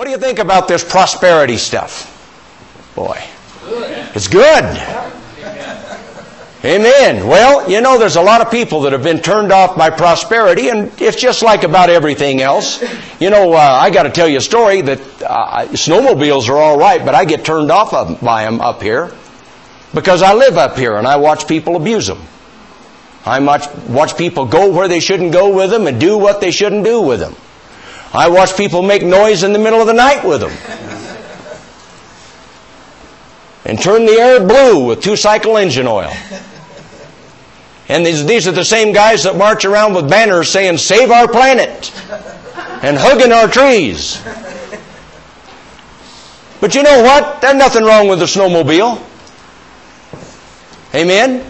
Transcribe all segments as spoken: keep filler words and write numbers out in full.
do you think about this prosperity stuff? Boy, it's good. Amen. Well, you know, there's a lot of people that have been turned off by prosperity, and it's just like about everything else. You know, uh, I got to tell you a story that uh, snowmobiles are all right, but I get turned off of, by them up here because I live up here and I watch people abuse them. I watch, watch people go where they shouldn't go with them and do what they shouldn't do with them. I watch people make noise in the middle of the night with them. And turn the air blue with two-cycle engine oil. And these, these are the same guys that march around with banners saying, "Save our planet," and hugging our trees. But you know what? There's nothing wrong with the snowmobile. Amen?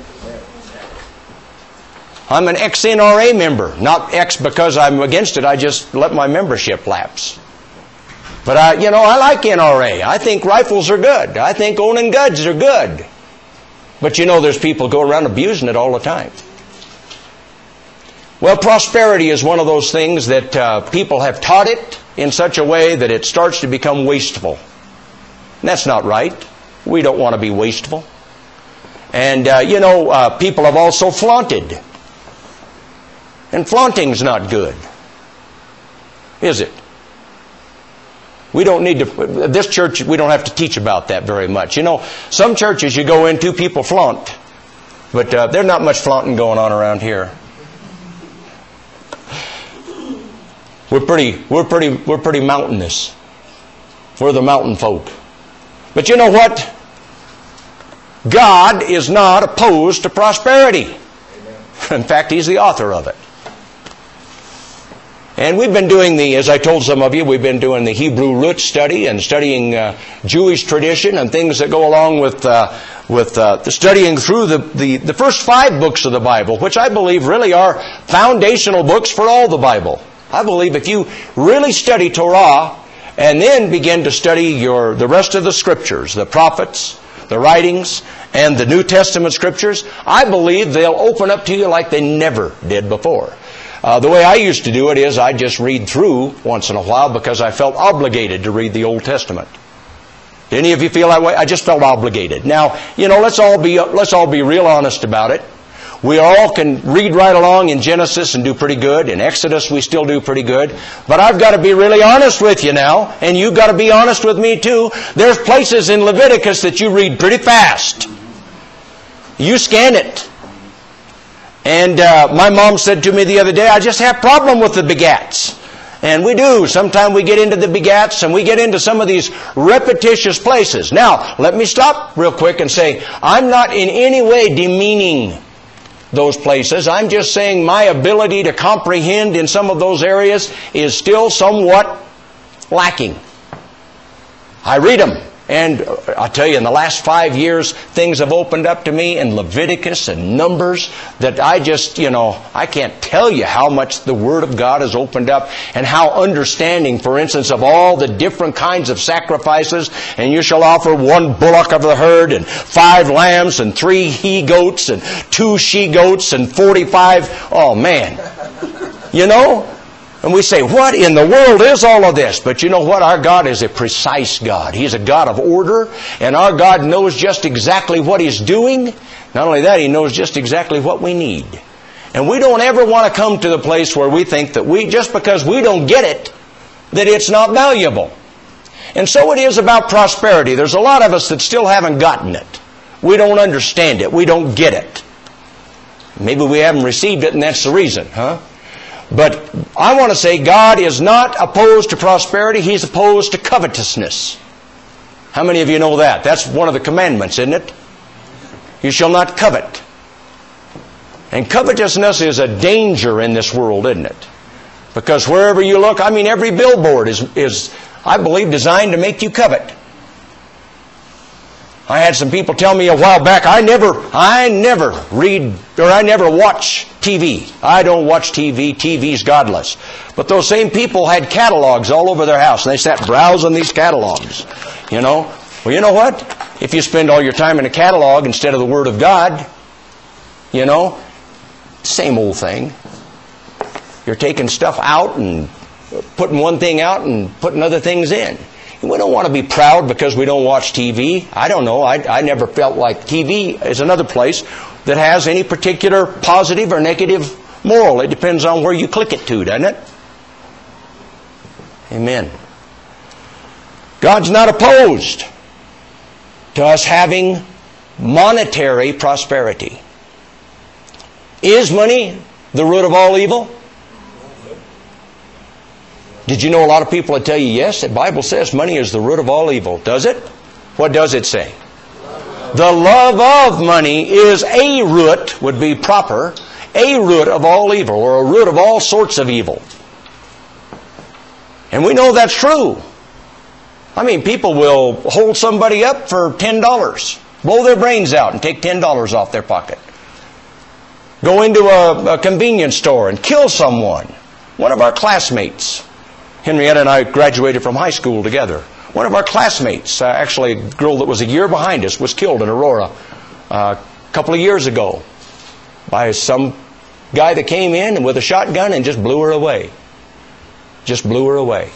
I'm an ex-N R A member. Not ex because I'm against it. I just let my membership lapse. But, I, you know, I like N R A. I think rifles are good. I think owning guns are good. But, you know, there's people go around abusing it all the time. Well, prosperity is one of those things that uh, people have taught it in such a way that it starts to become wasteful. And that's not right. We don't want to be wasteful. And, uh, you know, uh, people have also flaunted. And flaunting's not good. Is it? We don't need to, this church, we don't have to teach about that very much. You know, some churches you go into, people flaunt. But uh, there's not much flaunting going on around here. We're pretty, we're pretty, we're pretty mountainous. We're the mountain folk. But you know what? God is not opposed to prosperity. In fact, He's the author of it. And we've been doing the, as I told some of you, we've been doing the Hebrew root study and studying uh, Jewish tradition and things that go along with uh, with uh, the studying through the, the, the first five books of the Bible, which I believe really are foundational books for all the Bible. I believe if you really study Torah and then begin to study your the rest of the Scriptures, the prophets, the writings, and the New Testament Scriptures, I believe they'll open up to you like they never did before. Uh, the way I used to do it is I just read through once in a while because I felt obligated to read the Old Testament. Do any of you feel that way? I just felt obligated. Now, you know, let's all be let's all be real honest about it. We all can read right along in Genesis and do pretty good. In Exodus we still do pretty good. But I've got to be really honest with you now, and you've got to be honest with me too. There's places in Leviticus that you read pretty fast. You scan it. And uh, my mom said to me the other day, I just have a problem with the begats. And we do. Sometimes we get into the begats and we get into some of these repetitious places. Now, let me stop real quick and say, I'm not in any way demeaning those places. I'm just saying my ability to comprehend in some of those areas is still somewhat lacking. I read them. And I'll tell you, in the last five years, things have opened up to me in Leviticus and Numbers that I just, you know, I can't tell you how much the Word of God has opened up and how understanding, for instance, of all the different kinds of sacrifices. And you shall offer one bullock of the herd and five lambs and three he-goats and two she-goats and forty-five. Oh, man. You know? And we say, what in the world is all of this? But you know what? Our God is a precise God. He's a God of order. And our God knows just exactly what He's doing. Not only that, He knows just exactly what we need. And we don't ever want to come to the place where we think that we, just because we don't get it, that it's not valuable. And so it is about prosperity. There's a lot of us that still haven't gotten it. We don't understand it. We don't get it. Maybe we haven't received it and that's the reason, huh? But I want to say God is not opposed to prosperity. He's opposed to covetousness. How many of you know that? That's one of the commandments, isn't it? You shall not covet. And covetousness is a danger in this world, isn't it? Because wherever you look, I mean, every billboard is, is I believe, designed to make you covet. I had some people tell me a while back, I never, I never read, or I never watch T V. I don't watch T V. T V's godless. But those same people had catalogs all over their house, and they sat browsing these catalogs. You know? Well, you know what? If you spend all your time in a catalog instead of the Word of God, you know, same old thing. You're taking stuff out and putting one thing out and putting other things in. We don't want to be proud because we don't watch T V. I don't know. I, I never felt like T V is another place that has any particular positive or negative moral. It depends on where you click it to, doesn't it? Amen. God's not opposed to us having monetary prosperity. Is money the root of all evil? Did you know a lot of people that tell you, yes, the Bible says money is the root of all evil. Does it? What does it say? The love of money is a root, would be proper, a root of all evil, or a root of all sorts of evil. And we know that's true. I mean, people will hold somebody up for ten dollars, blow their brains out and take ten dollars off their pocket. Go into a, a convenience store and kill someone. One of our classmates, Henrietta and I graduated from high school together. One of our classmates, uh, actually a girl that was a year behind us, was killed in Aurora uh, a couple of years ago by some guy that came in and with a shotgun and just blew her away. Just blew her away.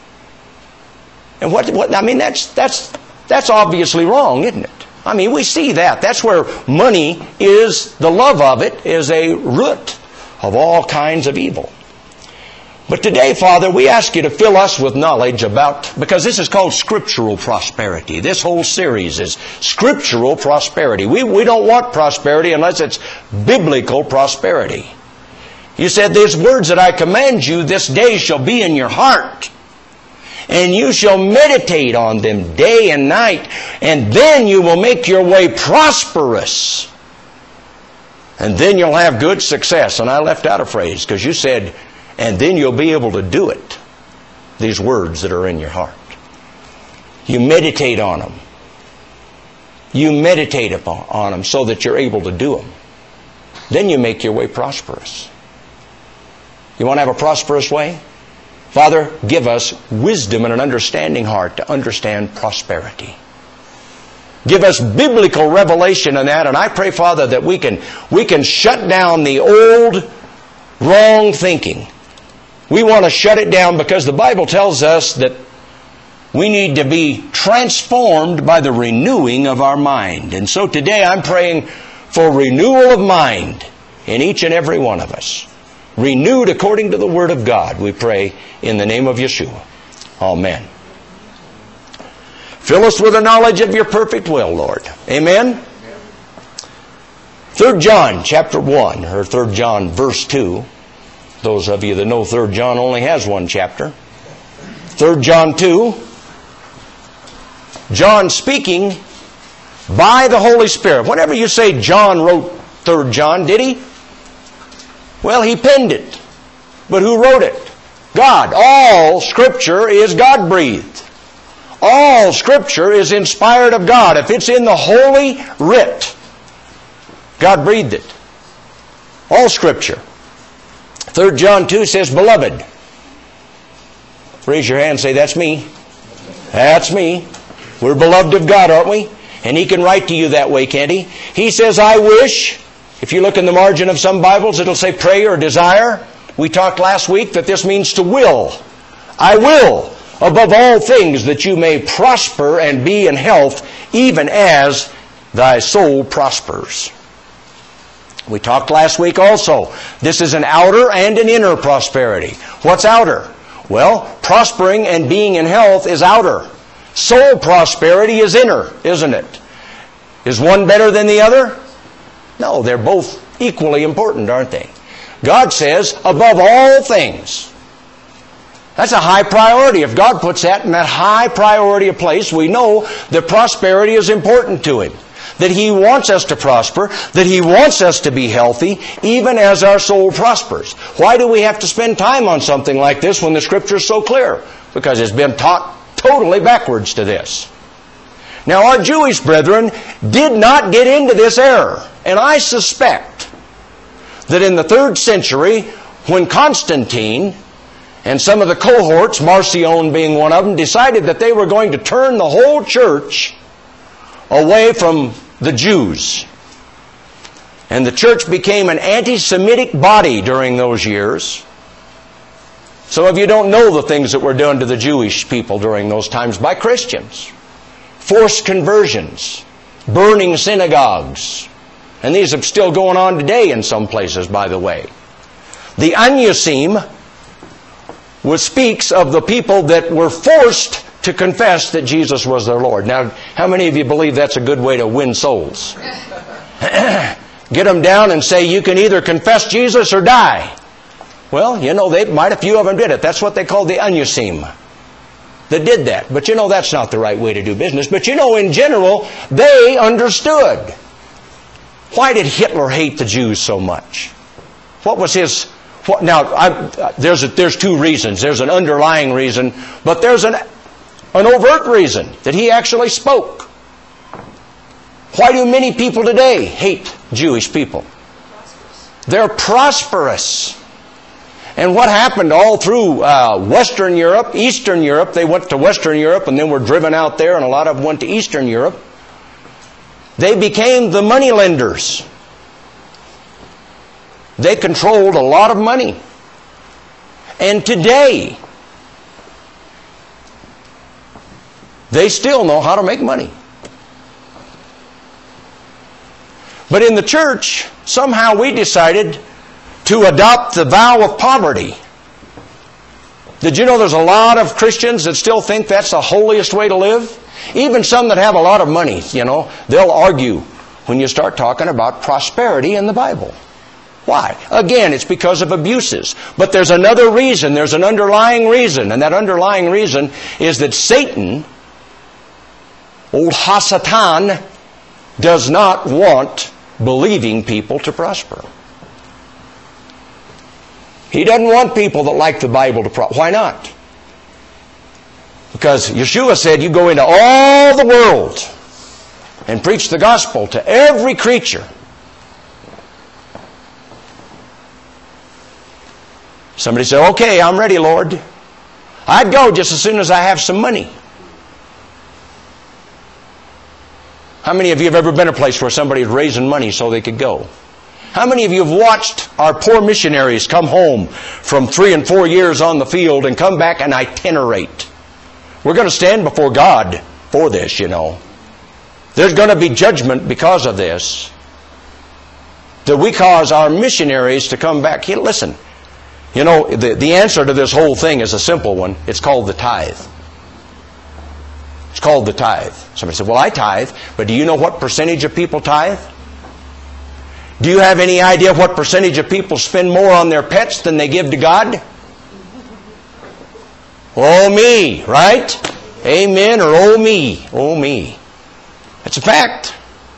And what, what I mean, that's, that's, that's obviously wrong, isn't it? I mean, we see that. That's where money is, the love of it is a root of all kinds of evil. But today, Father, we ask you to fill us with knowledge about, because this is called scriptural prosperity. This whole series is scriptural prosperity. We, we don't want prosperity unless it's biblical prosperity. You said, these words that I command you this day shall be in your heart, and you shall meditate on them day and night, and then you will make your way prosperous. And then you'll have good success. And I left out a phrase because you said, and then you'll be able to do it. These words that are in your heart. You meditate on them. You meditate upon on them so that you're able to do them. Then you make your way prosperous. You want to have a prosperous way? Father, give us wisdom and an understanding heart to understand prosperity. Give us biblical revelation in that. And I pray, Father, that we can, we can shut down the old wrong thinking. We want to shut it down because the Bible tells us that we need to be transformed by the renewing of our mind. And so today I'm praying for renewal of mind in each and every one of us. Renewed according to the Word of God, we pray in the name of Yeshua. Amen. Fill us with the knowledge of your perfect will, Lord. Amen. Third John chapter one, or Third John verse two. Those of you that know Third John only has one chapter. Third John two. John speaking by the Holy Spirit. Whenever you say John wrote Third John, did he? Well, he penned it. But who wrote it? God. All Scripture is God-breathed. All Scripture is inspired of God. If it's in the Holy Writ, God breathed it. All Scripture. Third John two says, Beloved. Raise your hand and say, that's me. That's me. We're beloved of God, aren't we? And He can write to you that way, can't He? He says, I wish. If you look in the margin of some Bibles, it'll say pray or desire. We talked last week that this means to will. I will, above all things, that you may prosper and be in health, even as thy soul prospers. We talked last week also. This is an outer and an inner prosperity. What's outer? Well, prospering and being in health is outer. Soul prosperity is inner, isn't it? Is one better than the other? No, they're both equally important, aren't they? God says, above all things. That's a high priority. If God puts that in that high priority of place, we know that prosperity is important to Him. That He wants us to prosper, that He wants us to be healthy, even as our soul prospers. Why do we have to spend time on something like this when the Scripture is so clear? Because it's been taught totally backwards to this. Now, our Jewish brethren did not get into this error. And I suspect that in the third century, when Constantine and some of the cohorts, Marcion being one of them, decided that they were going to turn the whole church away from the Jews. And the church became an anti-Semitic body during those years. Some of you don't know the things that were done to the Jewish people during those times by Christians. Forced conversions, burning synagogues. And these are still going on today in some places, by the way. The Anusim, which speaks of the people that were forced to confess that Jesus was their Lord. Now, how many of you believe that's a good way to win souls? Get them down and say, you can either confess Jesus or die. Well, you know, they might a few of them did it. That's what they called the Anusim. That did that. But you know, that's not the right way to do business. But you know, in general, they understood. Why did Hitler hate the Jews so much? What was his... What, now, I, there's, a, there's two reasons. There's an underlying reason, but there's an, an overt reason that he actually spoke. Why do many people today hate Jewish people? They're prosperous. And what happened all through uh, Western Europe, Eastern Europe, they went to Western Europe and then were driven out there, and a lot of them went to Eastern Europe. They became the money lenders. They controlled a lot of money. And today, they still know how to make money. But in the church, somehow we decided to adopt the vow of poverty. Did you know there's a lot of Christians that still think that's the holiest way to live? Even some that have a lot of money, you know, they'll argue when you start talking about prosperity in the Bible. Why? Again, it's because of abuses. But there's another reason, there's an underlying reason, and that underlying reason is that Satan, old Hasatan, does not want believing people to prosper. He doesn't want people that like the Bible to prosper. Why not? Because Yeshua said, you go into all the world and preach the gospel to every creature. Somebody said, okay, I'm ready, Lord. I'd go just as soon as I have some money. How many of you have ever been a place where somebody is raising money so they could go? How many of you have watched our poor missionaries come home from three and four years on the field and come back and itinerate? We're going to stand before God for this, you know. There's going to be judgment because of this. That we cause our missionaries to come back. Here, listen, you know, the, the answer to this whole thing is a simple one. It's called the tithe. It's called the tithe. Somebody said, well, I tithe, but do you know what percentage of people tithe? Do you have any idea what percentage of people spend more on their pets than they give to God? Oh me, right? Amen, or oh me, oh me. It's a fact.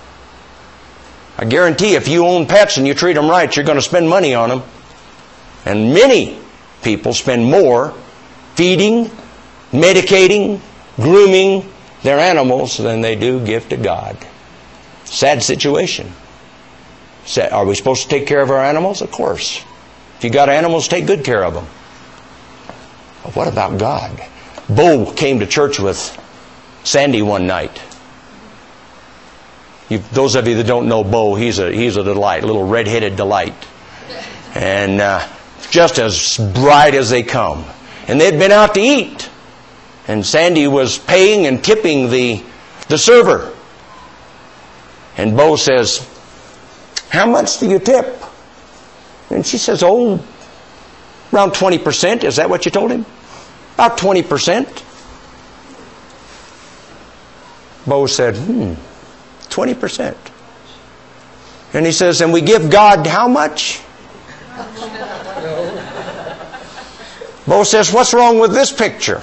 I guarantee if you own pets and you treat them right, you're going to spend money on them. And many people spend more feeding, medicating, grooming their animals than they do give to God. Sad situation. Are we supposed to take care of our animals? Of course. If you got animals, take good care of them. But what about God? Bo came to church with Sandy one night. You, those of you that don't know Bo, he's a he's a delight, a little red-headed delight, and uh, just as bright as they come. And they'd been out to eat, and Sandy was paying and tipping the the server. And Bo says, "How much do you tip?" And she says, "Oh, around twenty percent. Is that what you told him?" "About twenty percent. Bo said, hmm, twenty percent. And he says, "And we give God how much?" Bo says, "What's wrong with this picture?"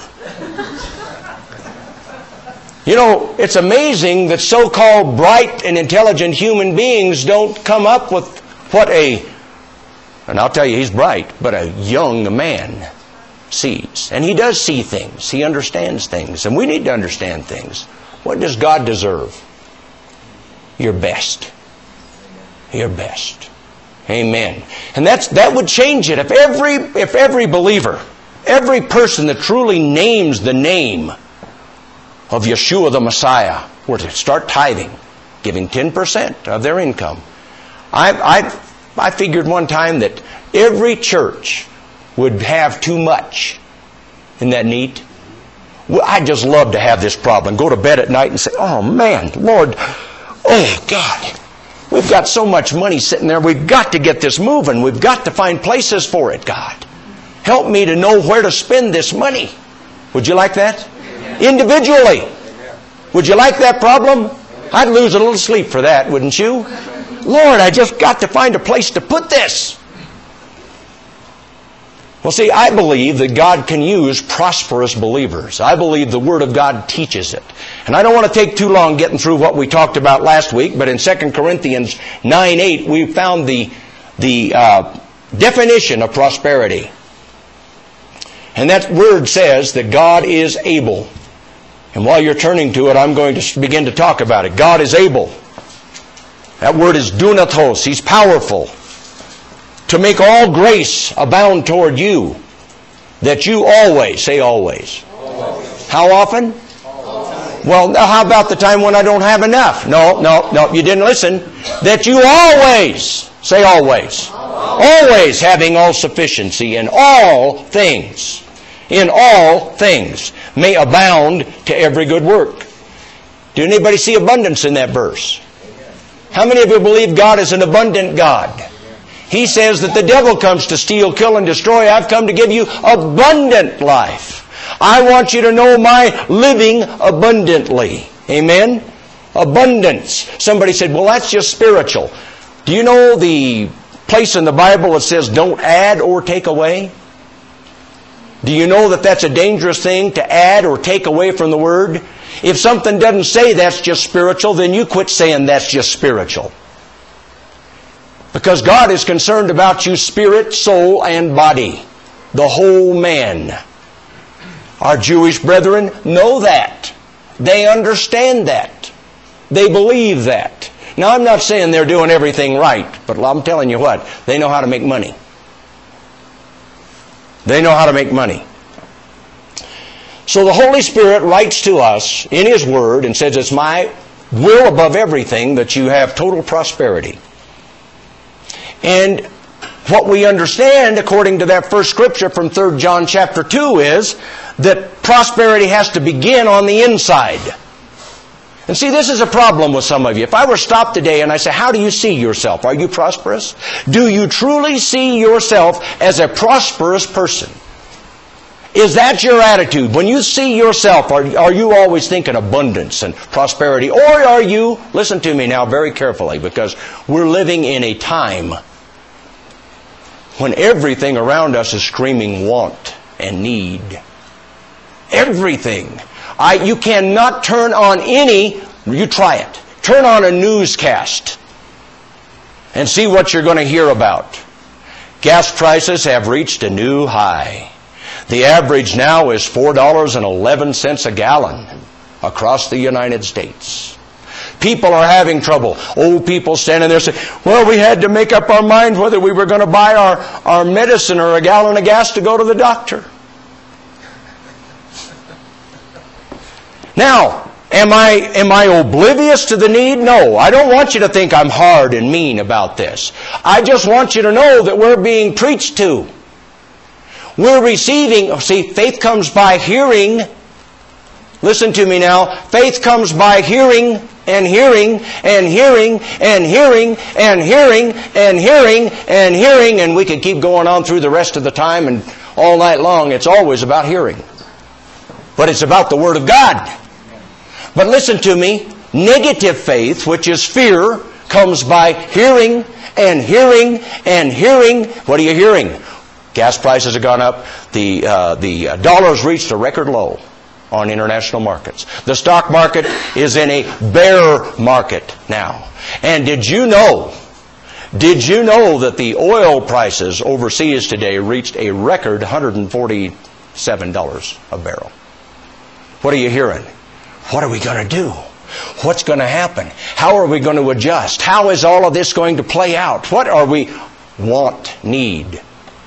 You know, it's amazing that so-called bright and intelligent human beings don't come up with what a, and I'll tell you he's bright, but a young man sees. And he does see things. He understands things. And we need to understand things. What does God deserve? Your best. Your best. Amen. And that's that would change it. If every if every believer, every person that truly names the name of Yeshua the Messiah were to start tithing, giving ten percent of their income. I, I, I figured one time that every church would have too much. Isn't that neat? Well, I just love to have this problem. Go to bed at night and say, oh man, Lord, oh God, we've got so much money sitting there. We've got to get this moving. We've got to find places for it, God. Help me to know where to spend this money. Would you like that? Individually. Would you like that problem? I'd lose a little sleep for that, wouldn't you? Lord, I just got to find a place to put this. Well, see, I believe that God can use prosperous believers. I believe the Word of God teaches it. And I don't want to take too long getting through what we talked about last week, but in Second Corinthians nine eight, we found the, the uh, definition of prosperity. And that word says that God is able. And while you're turning to it, I'm going to begin to talk about it. God is able. That word is dunatos. He's powerful. To make all grace abound toward you, that you always, say always. Always. How often? Always. Well, now how about the time when I don't have enough? No, no, no, you didn't listen. That you always, say always. Always, always having all sufficiency in all things, in all things, may abound to every good work. Did anybody see abundance in that verse? How many of you believe God is an abundant God? He says that the devil comes to steal, kill, and destroy. I've come to give you abundant life. I want you to know my living abundantly. Amen? Abundance. Somebody said, well, that's just spiritual. Do you know the place in the Bible that says don't add or take away? Do you know that that's a dangerous thing to add or take away from the Word? If something doesn't say that's just spiritual, then you quit saying that's just spiritual. Because God is concerned about you spirit, soul, and body. The whole man. Our Jewish brethren know that. They understand that. They believe that. Now, I'm not saying they're doing everything right, but I'm telling you what, they know how to make money. They know how to make money. So the Holy Spirit writes to us in His Word and says, it's my will above everything that you have total prosperity. And what we understand, according to that first scripture from Third John chapter two, is that prosperity has to begin on the inside. And see, this is a problem with some of you. If I were stopped today and I say, how do you see yourself? Are you prosperous? Do you truly see yourself as a prosperous person? Is that your attitude? When you see yourself, are, are you always thinking abundance and prosperity? Or are you, listen to me now very carefully, because we're living in a time when everything around us is screaming want and need. Everything. I, you cannot turn on any, you try it, turn on a newscast and see what you're going to hear about. Gas prices have reached a new high. The average now is four dollars and eleven cents a gallon across the United States. People are having trouble. Old people standing there saying, well, we had to make up our mind whether we were going to buy our, our medicine or a gallon of gas to go to the doctor. Now, am I, am I oblivious to the need? No. I don't want you to think I'm hard and mean about this. I just want you to know that we're being preached to. We're receiving, see, faith comes by hearing. Listen to me now. Faith comes by hearing and hearing and hearing and hearing and hearing and hearing and hearing, and we could keep going on through the rest of the time and all night long. It's always about hearing. But it's about the Word of God. But listen to me. Negative faith, which is fear, comes by hearing and hearing and hearing. What are you hearing? Gas prices have gone up. The, uh, the dollar's reached a record low on international markets. The stock market is in a bear market now. And did you know, did you know that the oil prices overseas today reached a record one hundred forty-seven dollars a barrel? What are you hearing? What are we going to do? What's going to happen? How are we going to adjust? How is all of this going to play out? What are we want, need?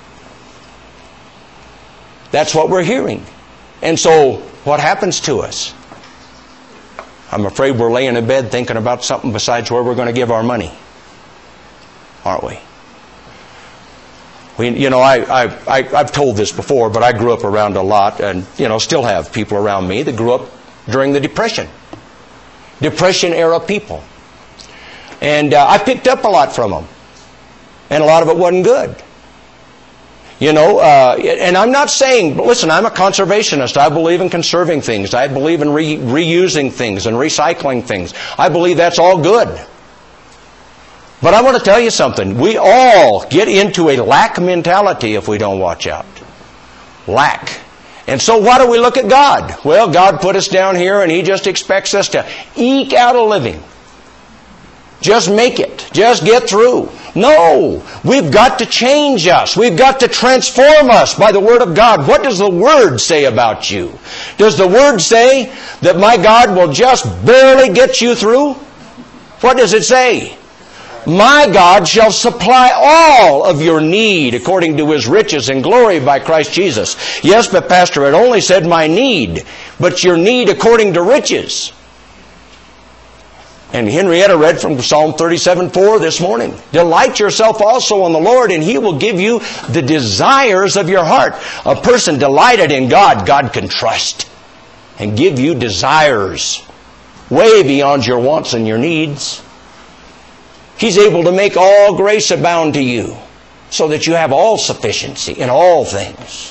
That's what we're hearing. And so, what happens to us? I'm afraid we're laying in bed thinking about something besides where we're going to give our money. Aren't we? We, you know, I, I, I, I've told this before, but I grew up around a lot, and, you know, still have people around me that grew up during the Depression. Depression-era people. And uh, I picked up a lot from them. And a lot of it wasn't good. You know, uh, and I'm not saying, listen, I'm a conservationist. I believe in conserving things. I believe in re- reusing things and recycling things. I believe that's all good. But I want to tell you something. We all get into a lack mentality if we don't watch out. Lack. And so why do we look at God? Well, God put us down here and He just expects us to eke out a living. Just make it. Just get through. No. We've got to change us. We've got to transform us by the Word of God. What does the Word say about you? Does the Word say that my God will just barely get you through? What does it say? My God shall supply all of your need according to His riches and glory by Christ Jesus. Yes, but Pastor, it only said my need, but your need according to riches. And Henrietta read from Psalm thirty-seven four this morning. Delight yourself also in the Lord, and He will give you the desires of your heart. A person delighted in God, God can trust and give you desires way beyond your wants and your needs. He's able to make all grace abound to you so that you have all sufficiency in all things.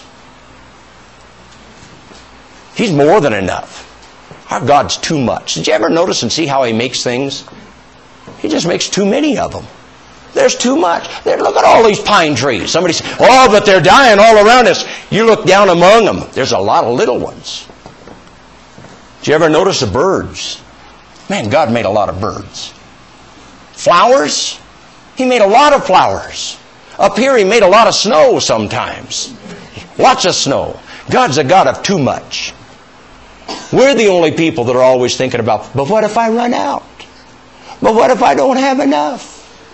He's more than enough. Our God's too much. Did you ever notice and see how He makes things? He just makes too many of them. There's too much. There, look at all these pine trees. Somebody says, oh, but they're dying all around us. You look down among them. There's a lot of little ones. Did you ever notice the birds? Man, God made a lot of birds. Flowers? He made a lot of flowers. Up here He made a lot of snow sometimes. Lots of snow. God's a God of too much. We're the only people that are always thinking about, but what if I run out? But what if I don't have enough?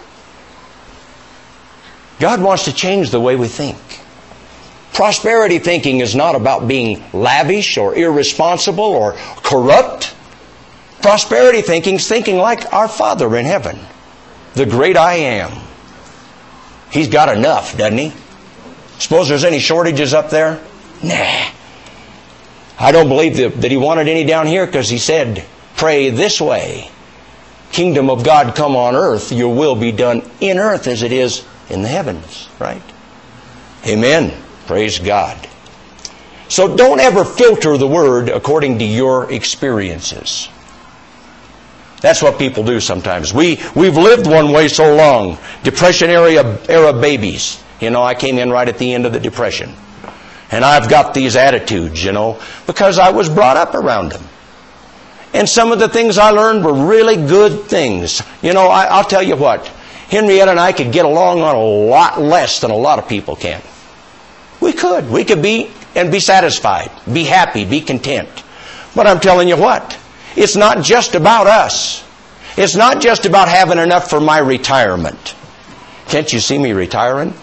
God wants to change the way we think. Prosperity thinking is not about being lavish or irresponsible or corrupt. Prosperity thinking is thinking like our Father in heaven, the great I am. He's got enough, doesn't He? Suppose there's any shortages up there? Nah. I don't believe that, that He wanted any down here because He said, pray this way. Kingdom of God come on earth, your will be done in earth as it is in the heavens. Right? Amen. Praise God. So don't ever filter the Word according to your experiences. That's what people do sometimes. We, we've lived one way so long. Depression era, era babies. You know, I came in right at the end of the Depression. And I've got these attitudes, you know, because I was brought up around them. And some of the things I learned were really good things. You know, I, I'll tell you what. Henrietta and I could get along on a lot less than a lot of people can. We could. We could be and be satisfied. Be happy. Be content. But I'm telling you what. It's not just about us. It's not just about having enough for my retirement. Can't you see me retiring?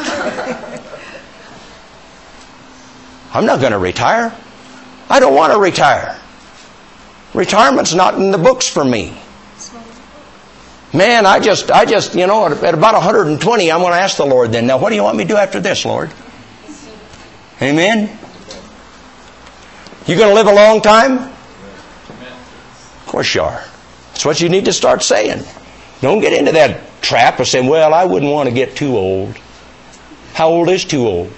I'm not going to retire. I don't want to retire. Retirement's not in the books for me. Man, I just, I just, you know, at about one hundred twenty, I'm going to ask the Lord then, now what do you want me to do after this, Lord? Amen? You going to live a long time? Of course you are. That's what you need to start saying. Don't get into that trap of saying, well, I wouldn't want to get too old. How old is too old?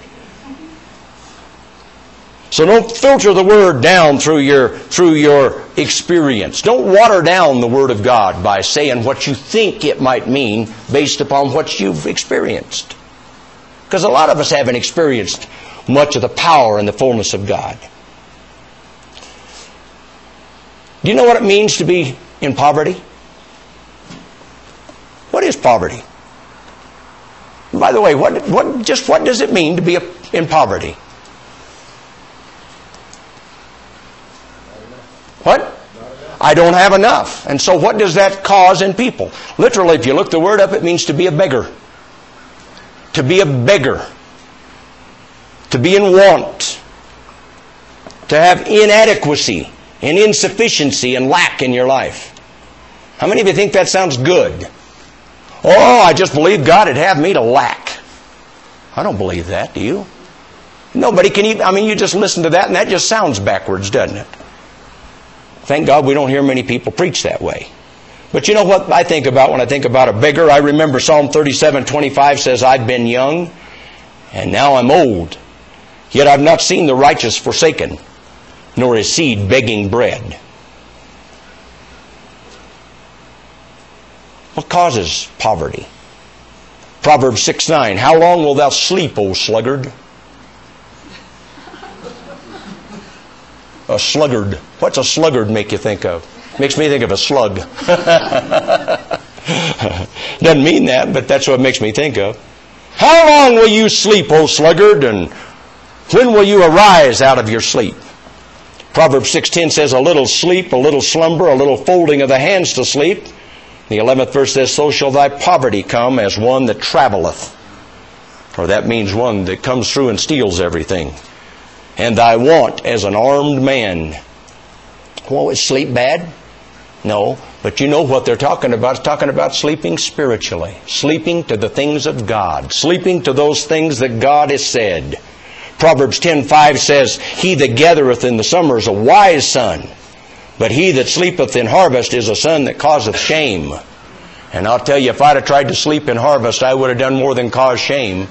So don't filter the Word down through your, through your experience. Don't water down the Word of God by saying what you think it might mean based upon what you've experienced. Because a lot of us haven't experienced much of the power and the fullness of God. Do you know what it means to be in poverty? What is poverty? And by the way, what, what, just what does it mean to be in poverty? What? I don't have enough. And so what does that cause in people? Literally, if you look the word up, it means to be a beggar. To be a beggar. To be in want. To have inadequacy and insufficiency and lack in your life. How many of you think that sounds good? Oh, I just believe God would have me to lack. I don't believe that, do you? Nobody can even, I mean, you just listen to that and that just sounds backwards, doesn't it? Thank God we don't hear many people preach that way. But you know what I think about when I think about a beggar? I remember Psalm thirty-seven twenty-five says, I've been young and now I'm old. Yet I've not seen the righteous forsaken, nor his seed begging bread. What causes poverty? Proverbs six nine, how long wilt thou sleep, O sluggard? A sluggard. What's a sluggard make you think of? Makes me think of a slug. Doesn't mean that, but that's what it makes me think of. How long will you sleep, O sluggard, and when will you arise out of your sleep? Proverbs six ten says, a little sleep, a little slumber, a little folding of the hands to sleep. The eleventh verse says, so shall thy poverty come as one that traveleth. Or that means one that comes through and steals everything. And thy want as an armed man. Well, is sleep bad? No. But you know what they're talking about. It's talking about sleeping spiritually. Sleeping to the things of God. Sleeping to those things that God has said. Proverbs ten five says, he that gathereth in the summer is a wise son. But he that sleepeth in harvest is a son that causeth shame. And I'll tell you, if I'd have tried to sleep in harvest, I would have done more than cause shame.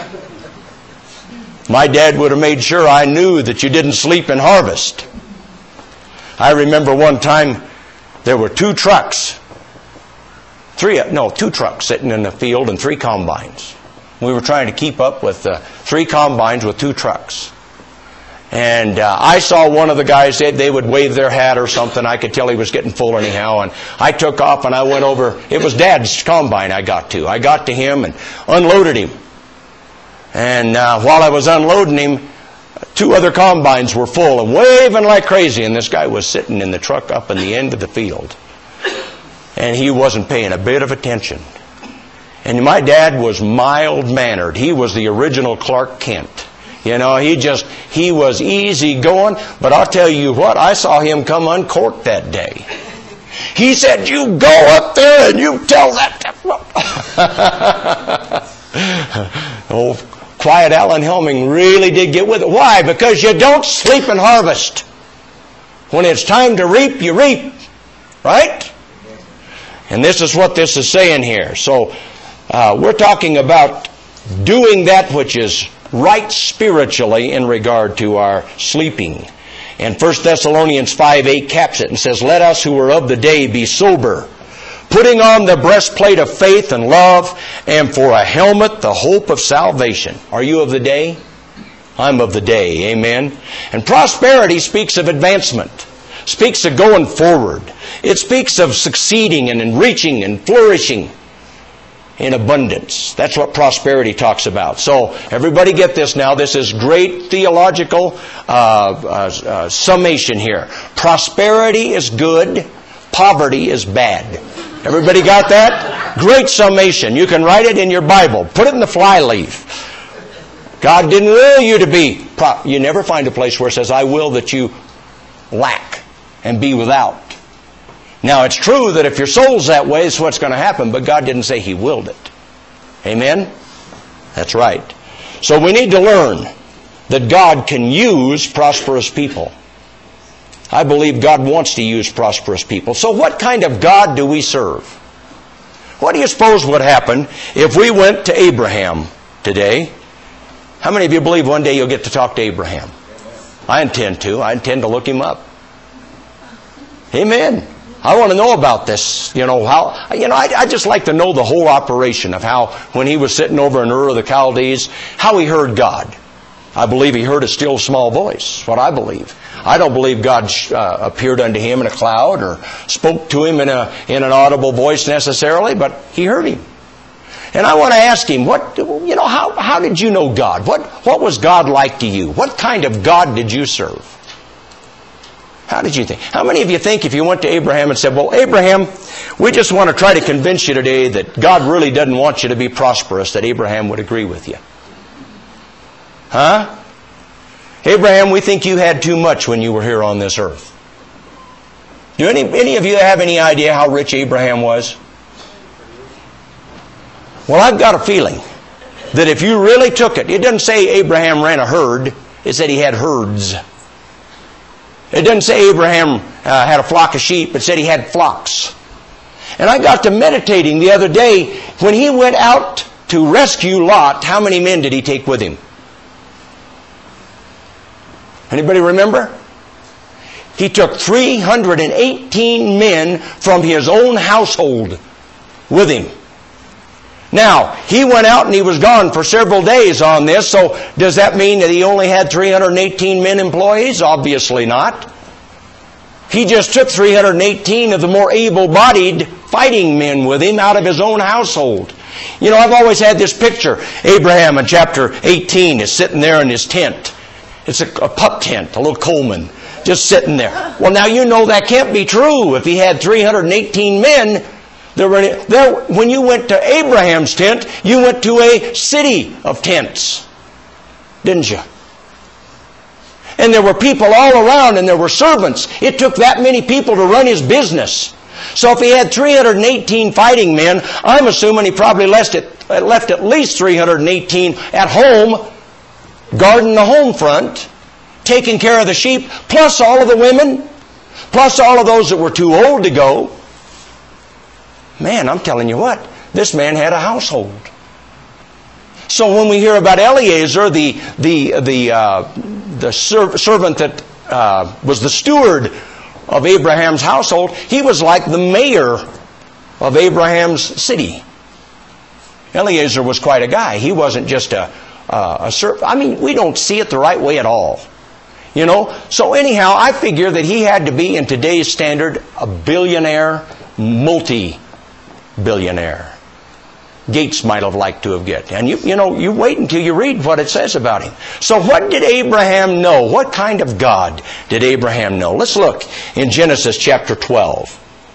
My dad would have made sure I knew that you didn't sleep in harvest. I remember one time there were two trucks. Three, no, two trucks sitting in the field and three combines. We were trying to keep up with uh, three combines with two trucks. And uh, I saw one of the guys, they, they would wave their hat or something. I could tell he was getting full anyhow. And I took off and I went over. It was Dad's combine I got to. I got to him and unloaded him. And uh, while I was unloading him, two other combines were full and waving like crazy. And this guy was sitting in the truck up in the end of the field. And he wasn't paying a bit of attention. And my dad was mild-mannered. He was the original Clark Kent. You know, he just, he was easy going. But I'll tell you what, I saw him come uncorked that day. He said, you go up there and you tell that. Oh, Quiet Alan Helming really did get with it. Why? Because you don't sleep in harvest. When it's time to reap, you reap. Right? And this is what this is saying here. So, uh, we're talking about doing that which is right spiritually in regard to our sleeping. And First Thessalonians five eight caps it and says, let us who are of the day be sober, putting on the breastplate of faith and love, and for a helmet the hope of salvation. Are you of the day? I'm of the day. Amen. And prosperity speaks of advancement, speaks of going forward. It speaks of succeeding and in reaching and flourishing in abundance. That's what prosperity talks about. So everybody get this now. This is great theological uh, uh, uh, summation here. Prosperity is good. Poverty is bad. Everybody got that? Great summation. You can write it in your Bible. Put it in the flyleaf. God didn't will you to be. Pro- you never find a place where it says, I will that you lack and be without. Now, it's true that if your soul's that way, it's what's going to happen, but God didn't say He willed it. Amen? That's right. So we need to learn that God can use prosperous people. I believe God wants to use prosperous people. So what kind of God do we serve? What do you suppose would happen if we went to Abraham today? How many of you believe one day you'll get to talk to Abraham? I intend to. I intend to look him up. Amen. I want to know about this. You know, how, you know, I, I just like to know the whole operation of how, when he was sitting over in Ur of the Chaldees, how he heard God. I believe he heard a still small voice. What I believe. I don't believe God uh, appeared unto him in a cloud or spoke to him in a in an audible voice necessarily, but he heard him. And I want to ask him, what you know, how how did you know God? What what was God like to you? What kind of God did you serve? How did you think? How many of you think if you went to Abraham and said, well, Abraham, we just want to try to convince you today that God really doesn't want you to be prosperous, that Abraham would agree with you? Huh? Abraham, we think you had too much when you were here on this earth. Do any, any of you have any idea how rich Abraham was? Well, I've got a feeling that if you really took it, it doesn't say Abraham ran a herd. It said he had herds. It doesn't say Abraham uh, had a flock of sheep. It said he had flocks. And I got to meditating the other day. When he went out to rescue Lot, how many men did he take with him? Anybody remember? He took three hundred eighteen men from his own household with him. Now, he went out and he was gone for several days on this, so does that mean that he only had three hundred eighteen men employees? Obviously not. He just took three hundred eighteen of the more able-bodied fighting men with him out of his own household. You know, I've always had this picture. Abraham in chapter eighteen is sitting there in his tent. It's a, a pup tent, a little Coleman, just sitting there. Well, now you know that can't be true. If he had three hundred eighteen men, there were, there, when you went to Abraham's tent, you went to a city of tents, didn't you? And there were people all around, and there were servants. It took that many people to run his business. So if he had three hundred eighteen fighting men, I'm assuming he probably left, it, left at least three hundred eighteen at home, guarding the home front, taking care of the sheep, plus all of the women, plus all of those that were too old to go. Man, I'm telling you what, this man had a household. So when we hear about Eliezer, the the the uh, the ser- servant that uh, was the steward of Abraham's household, he was like the mayor of Abraham's city. Eliezer was quite a guy. He wasn't just a uh, a servant. I mean, we don't see it the right way at all. You know. So anyhow, I figure that he had to be, in today's standard, a billionaire, multi-billionaire. Gates might have liked to have get. And you, you know, you wait until you read what it says about him. So what did Abraham know? What kind of God did Abraham know? Let's look in Genesis chapter twelve.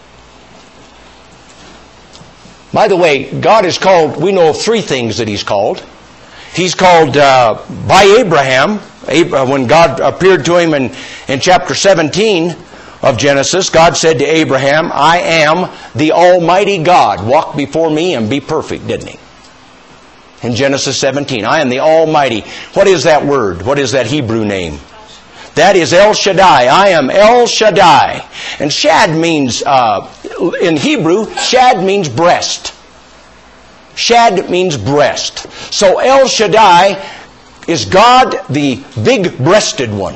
By the way, God is called, we know of three things that He's called. He's called uh, by Abraham, when God appeared to him in, in chapter seventeen of Genesis, God said to Abraham, I am the Almighty God. Walk before me and be perfect, didn't He? In Genesis seventeen, I am the Almighty. What is that word? What is that Hebrew name? That is El Shaddai. I am El Shaddai. And Shad means, uh, in Hebrew, Shad means breast. Shad means breast. So El Shaddai is God, the big-breasted one.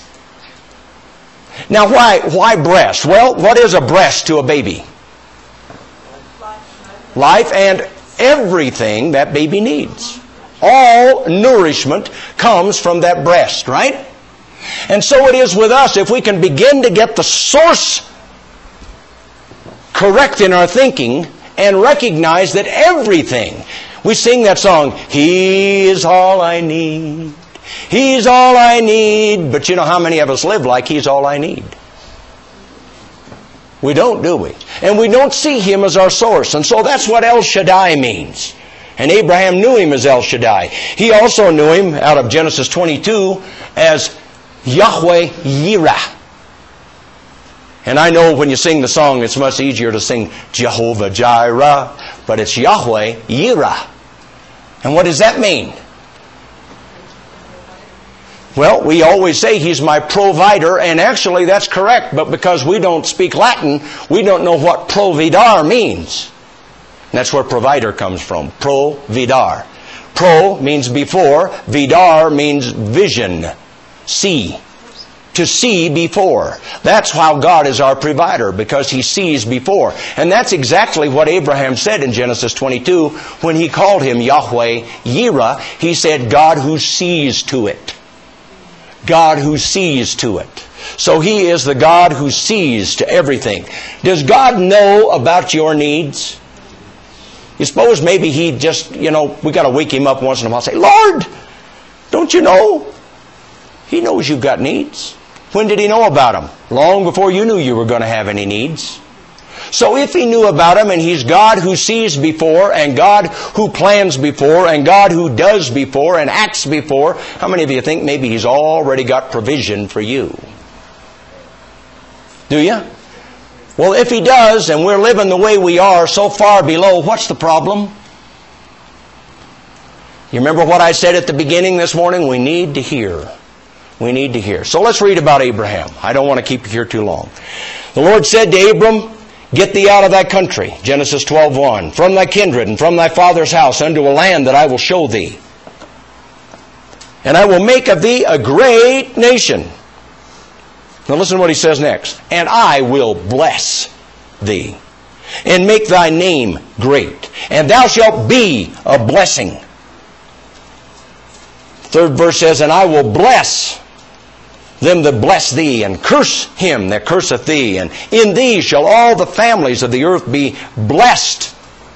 Now, why why breast? Well, what is a breast to a baby? Life and everything that baby needs. All nourishment comes from that breast, right? And so it is with us. If we can begin to get the source correct in our thinking and recognize that everything, we sing that song, He is all I need. He's all I need. But you know how many of us live like He's all I need? We don't, do we? And we don't see Him as our source. And so that's what El Shaddai means. And Abraham knew Him as El Shaddai. He also knew Him, out of Genesis twenty-two, as Yahweh Yireh. And I know when you sing the song, it's much easier to sing Jehovah Jireh, but it's Yahweh Yireh. And what does that mean? Well, we always say He's my provider, and actually that's correct, but because we don't speak Latin, we don't know what providar means. And that's where provider comes from, providar. Pro means before, vidar means vision, see. To see before. That's how God is our provider, because He sees before. And that's exactly what Abraham said in Genesis twenty-two when he called Him Yahweh Yireh. He said, God who sees to it. God who sees to it. So He is the God who sees to everything. Does God know about your needs? You suppose maybe He just, you know, we got to wake Him up once in a while and say, Lord, don't you know? He knows you've got needs. When did He know about them? Long before you knew you were going to have any needs. So if He knew about them, and He's God who sees before, and God who plans before, and God who does before, and acts before, how many of you think maybe He's already got provision for you? Do you? Well, if He does, and we're living the way we are, so far below, what's the problem? You remember what I said at the beginning this morning? We need to hear. We need to hear. So let's read about Abraham. I don't want to keep you here too long. The Lord said to Abram, get thee out of thy country, Genesis twelve one, from thy kindred and from thy father's house unto a land that I will show thee. And I will make of thee a great nation. Now listen to what he says next. And I will bless thee, and make thy name great, and thou shalt be a blessing. Third verse says, and I will bless them that bless thee, and curse him that curseth thee, and in thee shall all the families of the earth be blessed.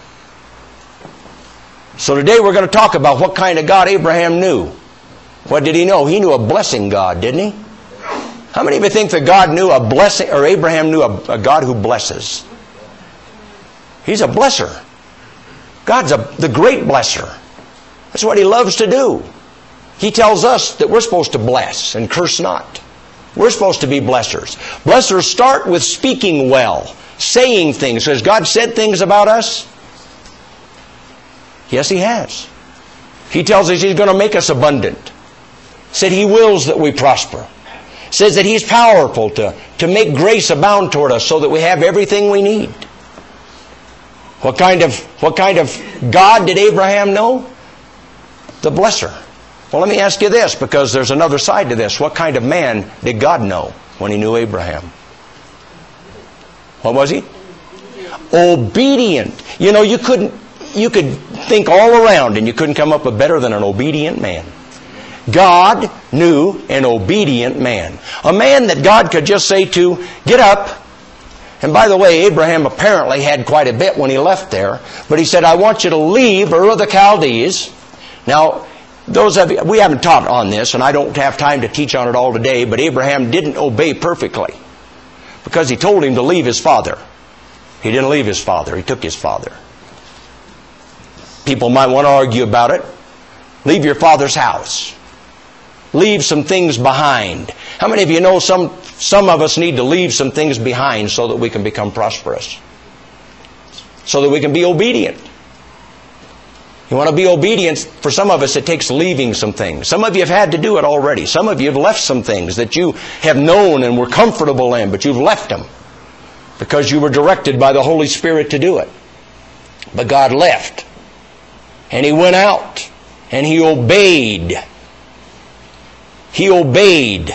So today we're going to talk about what kind of God Abraham knew. What did he know? He knew a blessing God, didn't he? How many of you think that God knew a blessing, or Abraham knew a, a God who blesses? He's a blesser. God's a, the great blesser. That's what He loves to do. He tells us that we're supposed to bless and curse not. We're supposed to be blessers. Blessers start with speaking well, saying things. Has God said things about us? Yes, He has. He tells us He's going to make us abundant. Said He wills that we prosper. Says that He's powerful to, to make grace abound toward us so that we have everything we need. What kind of, what kind of God did Abraham know? The blesser. Well, let me ask you this, because there's another side to this. What kind of man did God know when He knew Abraham? What was he? Obedient. You know, you couldn't, you could think all around and you couldn't come up with better than an obedient man. God knew an obedient man. A man that God could just say to, get up. And by the way, Abraham apparently had quite a bit when he left there. But he said, I want you to leave Ur of the Chaldees. Now, those of you, we haven't taught on this, and I don't have time to teach on it all today, but Abraham didn't obey perfectly. Because He told him to leave his father. He didn't leave his father. He took his father. People might want to argue about it. Leave your father's house. Leave some things behind. How many of you know some, some of us need to leave some things behind so that we can become prosperous? So that we can be obedient. You want to be obedient? For some of us, it takes leaving some things. Some of you have had to do it already. Some of you have left some things that you have known and were comfortable in, but you've left them because you were directed by the Holy Spirit to do it. But God left. And He went out. And He obeyed. He obeyed.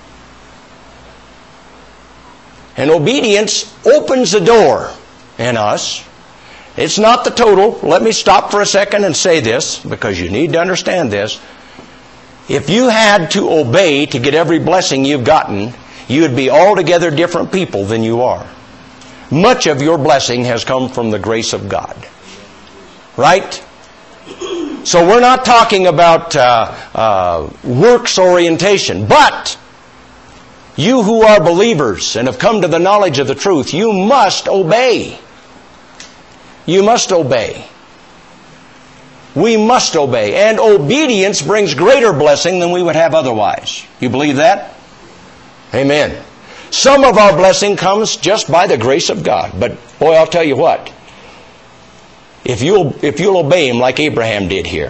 And obedience opens the door in us. It's not the total. Let me stop for a second and say this, because you need to understand this. If you had to obey to get every blessing you've gotten, you would be altogether different people than you are. Much of your blessing has come from the grace of God. Right? So we're not talking about uh, uh, works orientation, but you who are believers and have come to the knowledge of the truth, you must obey. You must obey. We must obey. And obedience brings greater blessing than we would have otherwise. You believe that? Amen. Some of our blessing comes just by the grace of God. But boy, I'll tell you what. If you'll, if you'll obey Him like Abraham did here.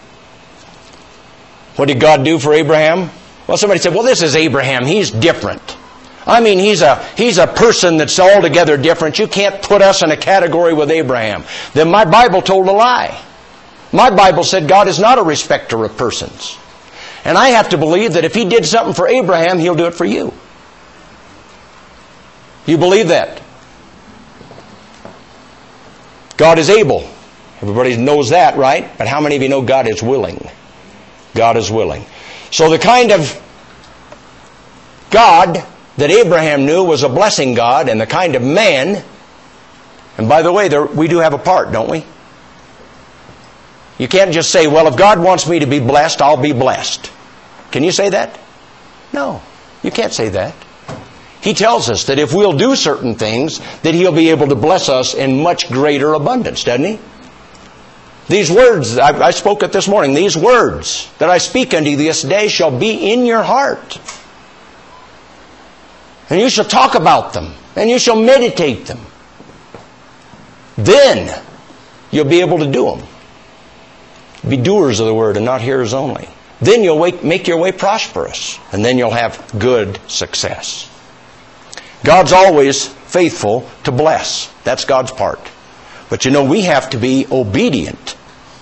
What did God do for Abraham? Well, somebody said, well, this is Abraham. He's different. I mean, he's a, he's a person that's altogether different. You can't put us in a category with Abraham. Then my Bible told a lie. My Bible said God is not a respecter of persons. And I have to believe that if He did something for Abraham, He'll do it for you. You believe that? God is able. Everybody knows that, right? But how many of you know God is willing? God is willing. So the kind of God that Abraham knew was a blessing God, and the kind of man, and by the way, there, we do have a part, don't we? You can't just say, well, if God wants me to be blessed, I'll be blessed. Can you say that? No, you can't say that. He tells us that if we'll do certain things, that He'll be able to bless us in much greater abundance, doesn't He? These words, I, I spoke it this morning, these words that I speak unto you this day shall be in your heart. And you shall talk about them. And you shall meditate them. Then you'll be able to do them. Be doers of the Word and not hearers only. Then you'll make your way prosperous. And then you'll have good success. God's always faithful to bless. That's God's part. But you know, we have to be obedient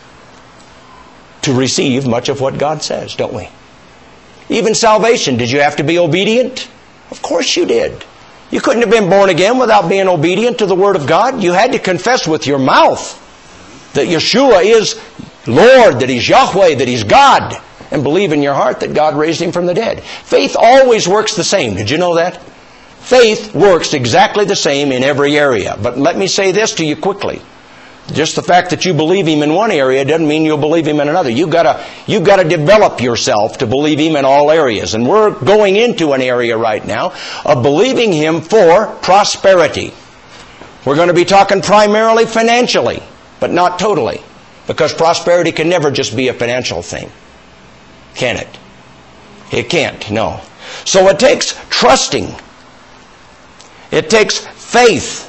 to receive much of what God says, don't we? Even salvation, did you have to be obedient? Of course you did. You couldn't have been born again without being obedient to the Word of God. You had to confess with your mouth that Yeshua is Lord, that He's Yahweh, that He's God, and believe in your heart that God raised Him from the dead. Faith always works the same. Did you know that? Faith works exactly the same in every area. But let me say this to you quickly. Just the fact that you believe Him in one area doesn't mean you'll believe Him in another. You've got to, you've got to develop yourself to believe Him in all areas. And we're going into an area right now of believing Him for prosperity. We're going to be talking primarily financially, but not totally. Because prosperity can never just be a financial thing. Can it? It can't, no. So it takes trusting. It takes faith.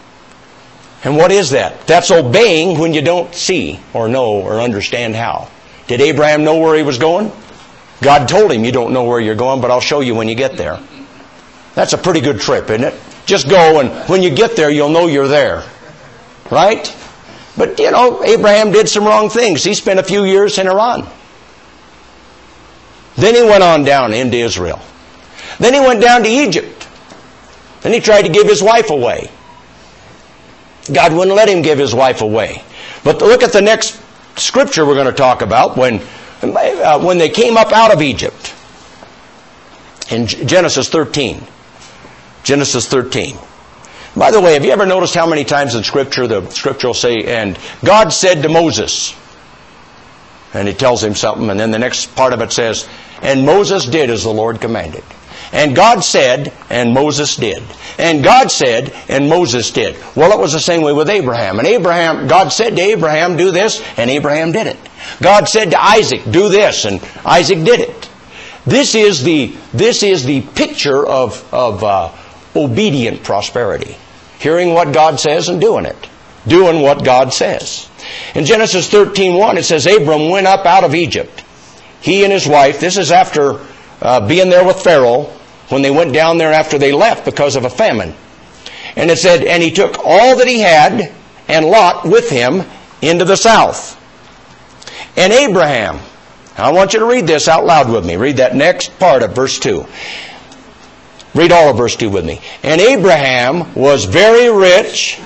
And what is that? That's obeying when you don't see or know or understand how. Did Abraham know where he was going? God told him, you don't know where you're going, but I'll show you when you get there. That's a pretty good trip, isn't it? Just go, and when you get there, you'll know you're there. Right? But, you know, Abraham did some wrong things. He spent a few years in Iran. Then he went on down into Israel. Then he went down to Egypt. Then he tried to give his wife away. God wouldn't let him give his wife away. But look at the next scripture we're going to talk about when, uh, when they came up out of Egypt. In Genesis thirteen. Genesis thirteen. By the way, have you ever noticed how many times in Scripture the Scripture will say, and God said to Moses, and He tells him something, and then the next part of it says, and Moses did as the Lord commanded. And God said, and Moses did. And God said, and Moses did. Well, it was the same way with Abraham. And Abraham, God said to Abraham, do this, and Abraham did it. God said to Isaac, do this, and Isaac did it. This is the, this is the picture of, of uh, obedient prosperity. Hearing what God says and doing it. Doing what God says. In Genesis thirteen one, it says, Abram went up out of Egypt. He and his wife, this is after uh, being there with Pharaoh, when they went down there after they left because of a famine. And it said, and he took all that he had, and Lot with him, into the south. And Abraham, I want you to read this out loud with me. Read that next part of verse two. Read all of verse two with me. And Abraham was very rich.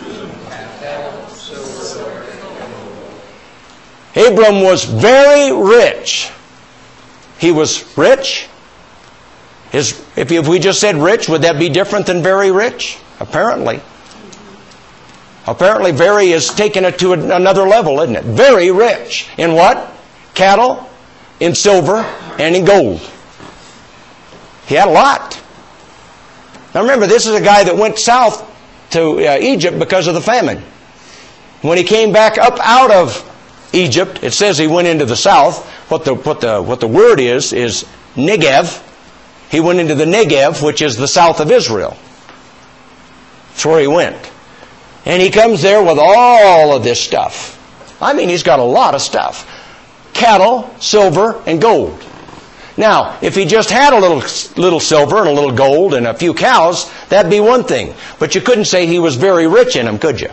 Abram was very rich. He was rich. Is, if, if we just said rich, would that be different than very rich? Apparently. Apparently very is taking it to another level, isn't it? Very rich. In what? Cattle, in silver, and in gold. He had a lot. Now remember, this is a guy that went south to uh, Egypt because of the famine. When he came back up out of Egypt, it says he went into the south. What the, what the, what the word is, is Negev. He went into the Negev, which is the south of Israel. That's where he went. And he comes there with all of this stuff. I mean, he's got a lot of stuff. Cattle, silver, and gold. Now, if he just had a little, little silver and a little gold and a few cows, that'd be one thing. But you couldn't say he was very rich in them, could you?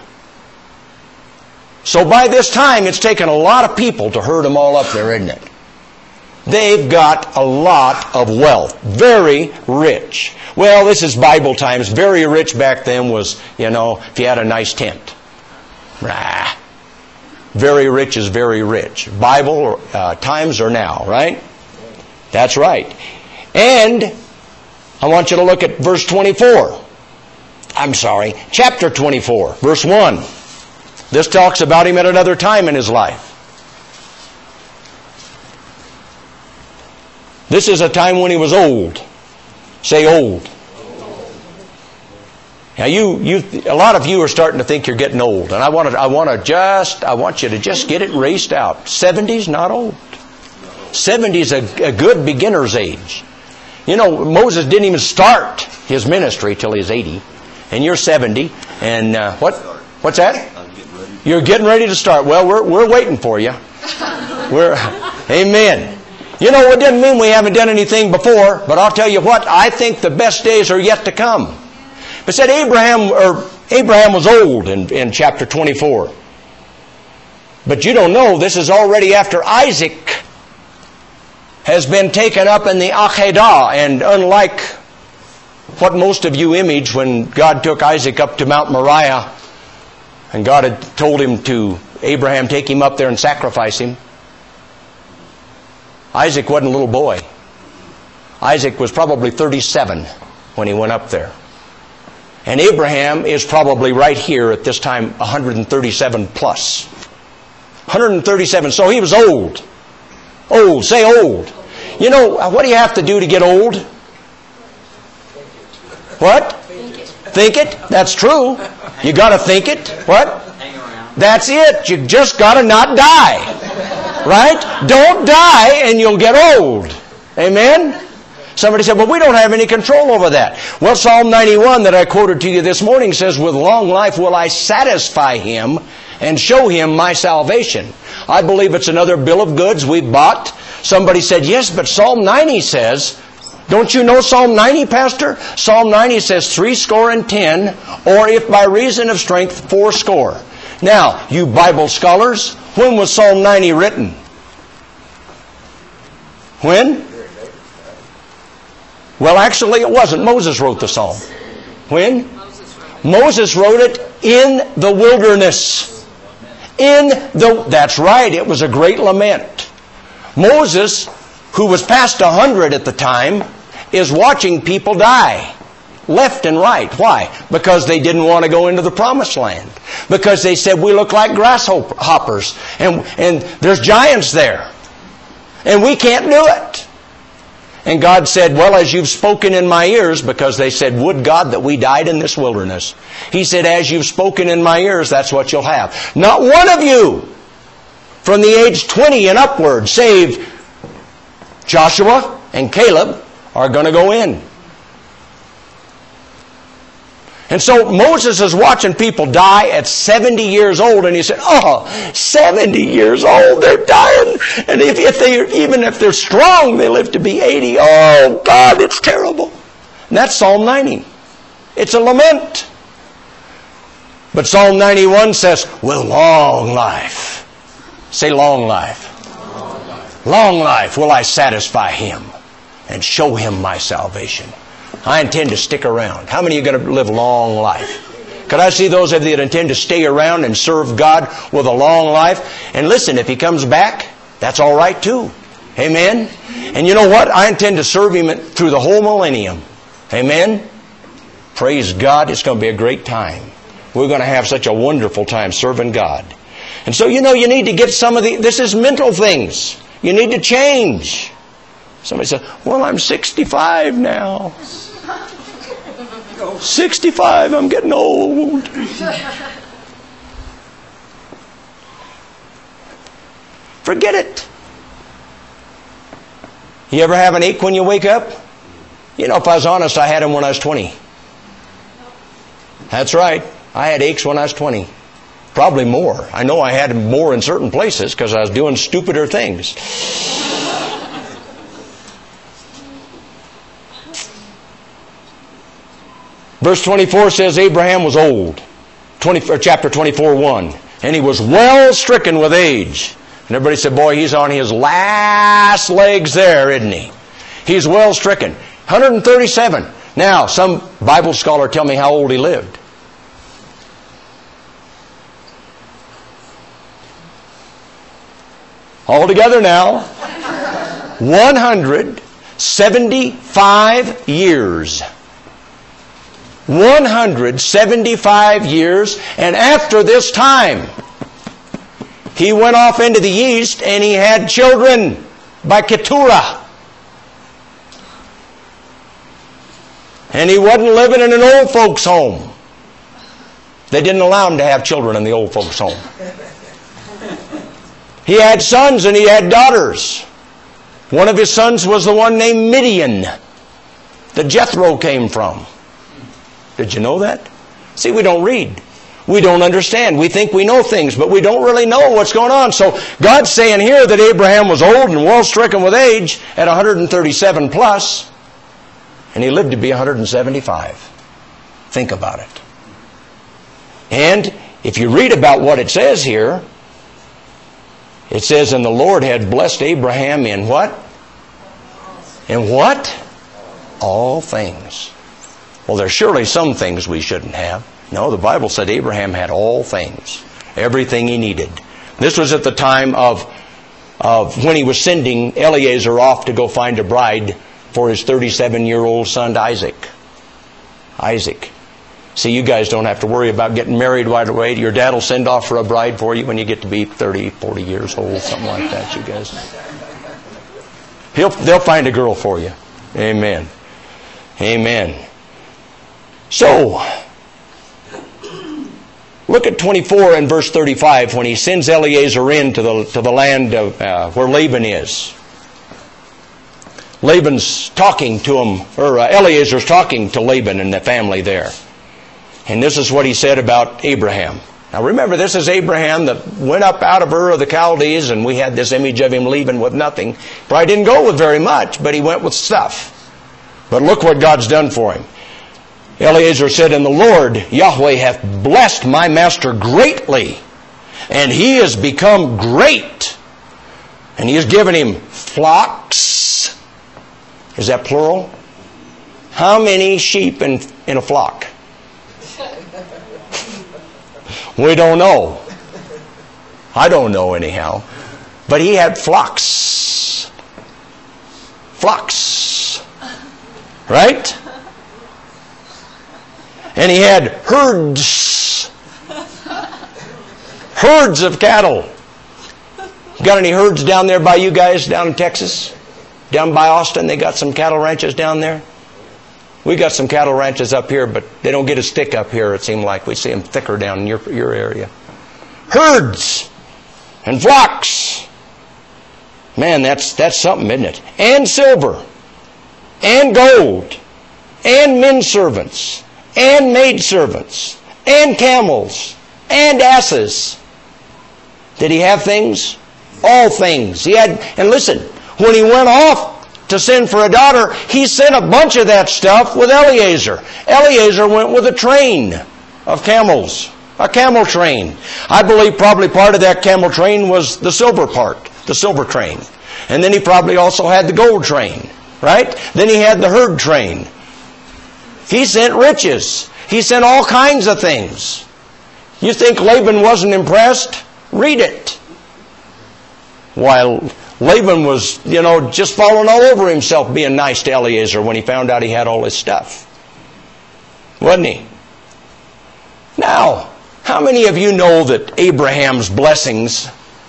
So by this time, it's taken a lot of people to herd them all up there, isn't it? They've got a lot of wealth. Very rich. Well, this is Bible times. Very rich back then was, you know, if you had a nice tent. Rah. Very rich is very rich. Bible uh, times are now, right? That's right. And I want you to look at verse twenty-four. I'm sorry, chapter twenty-four, verse one. This talks about him at another time in his life. This is a time when he was old. Say old. Now you, you, a lot of you are starting to think you're getting old, and I want to, I want to just, I want you to just get it raced out. seventy's not old. seventy's a, a good beginner's age. You know, Moses didn't even start his ministry till he was eighty, and you're seventy. And uh, what? What's that? You're getting ready to start. Well, we're we're waiting for you. We're, amen. You know, it doesn't mean we haven't done anything before, but I'll tell you what, I think the best days are yet to come. It said Abraham, or Abraham was old in, in chapter twenty-four. But you don't know, this is already after Isaac has been taken up in the Akedah, and unlike what most of you image when God took Isaac up to Mount Moriah, and God had told him to, Abraham, take him up there and sacrifice him. Isaac wasn't a little boy. Isaac was probably thirty-seven when he went up there. And Abraham is probably right here at this time one hundred thirty-seven plus. one hundred thirty-seven. So he was old. Old. Say old. You know, what do you have to do to get old? What? Think it. Think it? That's true. You got to think it. What? Hang around. That's it. You just got to not die. Right? Don't die and you'll get old. Amen? Somebody said, well, we don't have any control over that. Well, Psalm ninety-one that I quoted to you this morning says, with long life will I satisfy him and show him my salvation. I believe it's another bill of goods we bought. Somebody said, yes, but Psalm ninety says, don't you know Psalm ninety, Pastor? Psalm ninety says three score and ten, or if by reason of strength, four score. Now, you Bible scholars, when was Psalm ninety written? When? Well, actually it wasn't. Moses wrote the psalm. When? Moses wrote it in the wilderness. In the, that's right, it was a great lament. Moses, who was past a hundred at the time, is watching people die. Left and right. Why? Because they didn't want to go into the promised land. Because they said, we look like grasshoppers. And, and there's giants there. And we can't do it. And God said, well, as you've spoken in my ears, because they said, would God that we died in this wilderness. He said, as you've spoken in my ears, that's what you'll have. Not one of you from the age twenty and upward, save Joshua and Caleb, are going to go in. And so Moses is watching people die at seventy years old, and he said, oh, seventy years old, they're dying. And if, if they, even if they're strong, they live to be eighty. Oh, God, it's terrible. And that's Psalm ninety. It's a lament. But Psalm ninety-one says, with long life. Say long life. Long life. Long life will I satisfy him and show him my salvation. I intend to stick around. How many are going to live a long life? Could I see those of you that intend to stay around and serve God with a long life? And listen, if he comes back, that's all right too. Amen? And you know what? I intend to serve him through the whole millennium. Amen? Praise God. It's going to be a great time. We're going to have such a wonderful time serving God. And so, you know, you need to get some of the... This is mental things. You need to change. Somebody said, well, I'm sixty-five now. sixty-five, I'm getting old. Forget it. You ever have an ache when you wake up? You know, if I was honest, I had them when I was twenty. That's right. I had aches when I was twenty. Probably more. I know I had them more in certain places because I was doing stupider things. Verse twenty-four says Abraham was old. twenty, or chapter twenty-four, one. And he was well stricken with age. And everybody said, boy, he's on his last legs there, isn't he? He's well stricken. one hundred thirty-seven. Now, some Bible scholar tell me how old he lived. All together now, one hundred seventy-five years. one hundred seventy-five years, and after this time, he went off into the east and he had children by Keturah. And he wasn't living in an old folks' home. They didn't allow him to have children in the old folks' home. He had sons and he had daughters. One of his sons was the one named Midian, that Jethro came from. Did you know that? See, we don't read. We don't understand. We think we know things, but we don't really know what's going on. So God's saying here that Abraham was old and well-stricken with age at one hundred thirty-seven plus, and he lived to be one hundred seventy-five. Think about it. And if you read about what it says here, it says, and the Lord had blessed Abraham in what? In what? All things. Well, there's surely some things we shouldn't have. No, the Bible said Abraham had all things. Everything he needed. This was at the time of, of when he was sending Eliezer off to go find a bride for his thirty-seven-year-old son Isaac. Isaac. See, you guys don't have to worry about getting married right away. Your dad will send off for a bride for you when you get to be thirty, forty years old, something like that, you guys. He'll, they'll find a girl for you. Amen. Amen. So, look at twenty-four and verse thirty-five when he sends Eliezer in to the, to the land of, uh, where Laban is. Laban's talking to him, or uh, Eliezer's talking to Laban and the family there. And this is what he said about Abraham. Now remember, this is Abraham that went up out of Ur of the Chaldees, and we had this image of him leaving with nothing. Probably didn't go with very much, but he went with stuff. But look what God's done for him. Eliezer said, and the Lord, Yahweh, hath blessed my master greatly, and he has become great. And he has given him flocks. Is that plural? How many sheep in, in a flock? We don't know. I don't know anyhow. But he had flocks. Flocks. Right? And he had herds. Herds of cattle. Got any herds down there by you guys down in Texas? Down by Austin, they got some cattle ranches down there? We got some cattle ranches up here, but they don't get as thick up here, it seems like. We see them thicker down in your, your area. Herds and flocks. Man, that's, that's something, isn't it? And silver and gold and men servants and maid servants and camels and asses. Did he have things? All things. He had, and listen, when he went off to send for a daughter, he sent a bunch of that stuff with Eliezer. Eliezer went with a train of camels, a camel train. I believe probably part of that camel train was the silver part, the silver train. And then he probably also had the gold train, right? Then he had the herd train. He sent riches. He sent all kinds of things. You think Laban wasn't impressed? Read it. While Laban was, you know, just falling all over himself being nice to Eliezer when he found out he had all his stuff. Wasn't he? Now, how many of you know that Abraham's blessings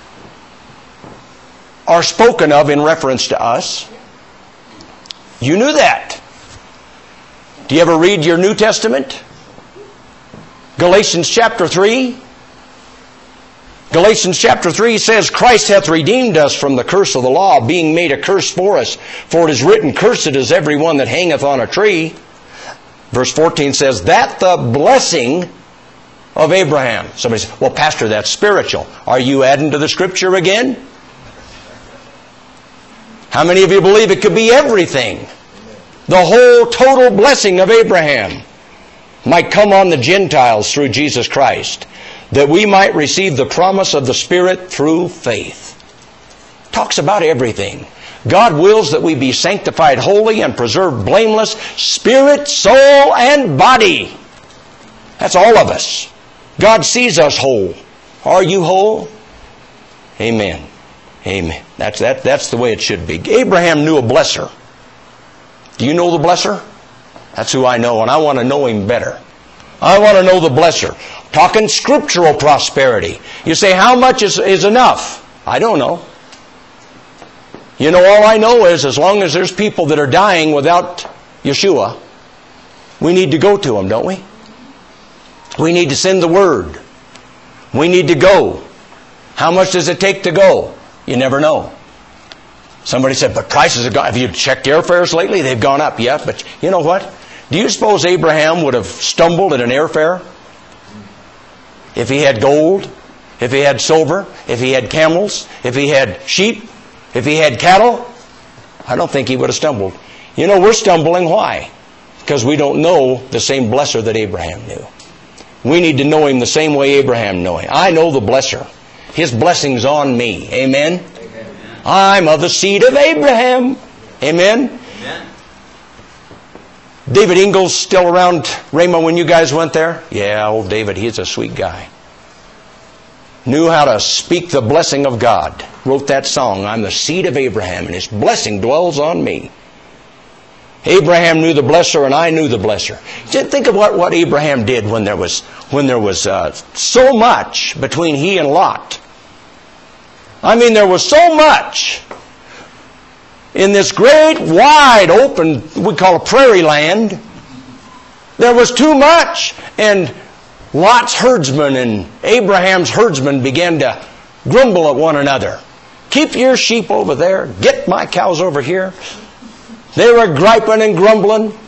are spoken of in reference to us? You knew that. Do you ever read your New Testament? Galatians chapter three. Galatians chapter three says, Christ hath redeemed us from the curse of the law, being made a curse for us. For it is written, cursed is every one that hangeth on a tree. Verse fourteen says, that the blessing of Abraham. Somebody says, well, Pastor, that's spiritual. Are you adding to the Scripture again? How many of you believe it could be everything? The whole total blessing of Abraham might come on the Gentiles through Jesus Christ, that we might receive the promise of the Spirit through faith. Talks about everything. God wills that we be sanctified holy and preserved blameless, spirit, soul, and body. That's all of us. God sees us whole. Are you whole? Amen. Amen. That's, that, that's the way it should be. Abraham knew a blesser. Do you know the blesser? That's who I know, and I want to know him better. I want to know the blesser. Talking scriptural prosperity. You say, how much is, is enough? I don't know. You know, all I know is as long as there's people that are dying without Yeshua, we need to go to them, don't we? We need to send the word. We need to go. How much does it take to go? You never know. Somebody said, but prices have gone. Have you checked airfares lately? They've gone up. Yeah, but you know what? Do you suppose Abraham would have stumbled at an airfare? if he had gold, if he had silver, if he had camels, if he had sheep, if he had cattle, I don't think he would have stumbled. You know, we're stumbling. Why? Because we don't know the same blesser that Abraham knew. We need to know him the same way Abraham knew him. I know the blesser. His blessing's on me. Amen? Amen. I'm of the seed of Abraham. Amen? Amen. David Ingalls still around, Rhema, when you guys went there? Yeah, old David, he's a sweet guy. Knew how to speak the blessing of God. Wrote that song, I'm the seed of Abraham, and his blessing dwells on me. Abraham knew the blesser, and I knew the blesser. Think of what, what Abraham did when there was, when there was uh, so much between he and Lot. I mean, there was so much in this great, wide, open, we call it prairie land. There was too much. And Lot's herdsmen and Abraham's herdsmen began to grumble at one another. Keep your sheep over there. Get my cows over here. They were griping and grumbling.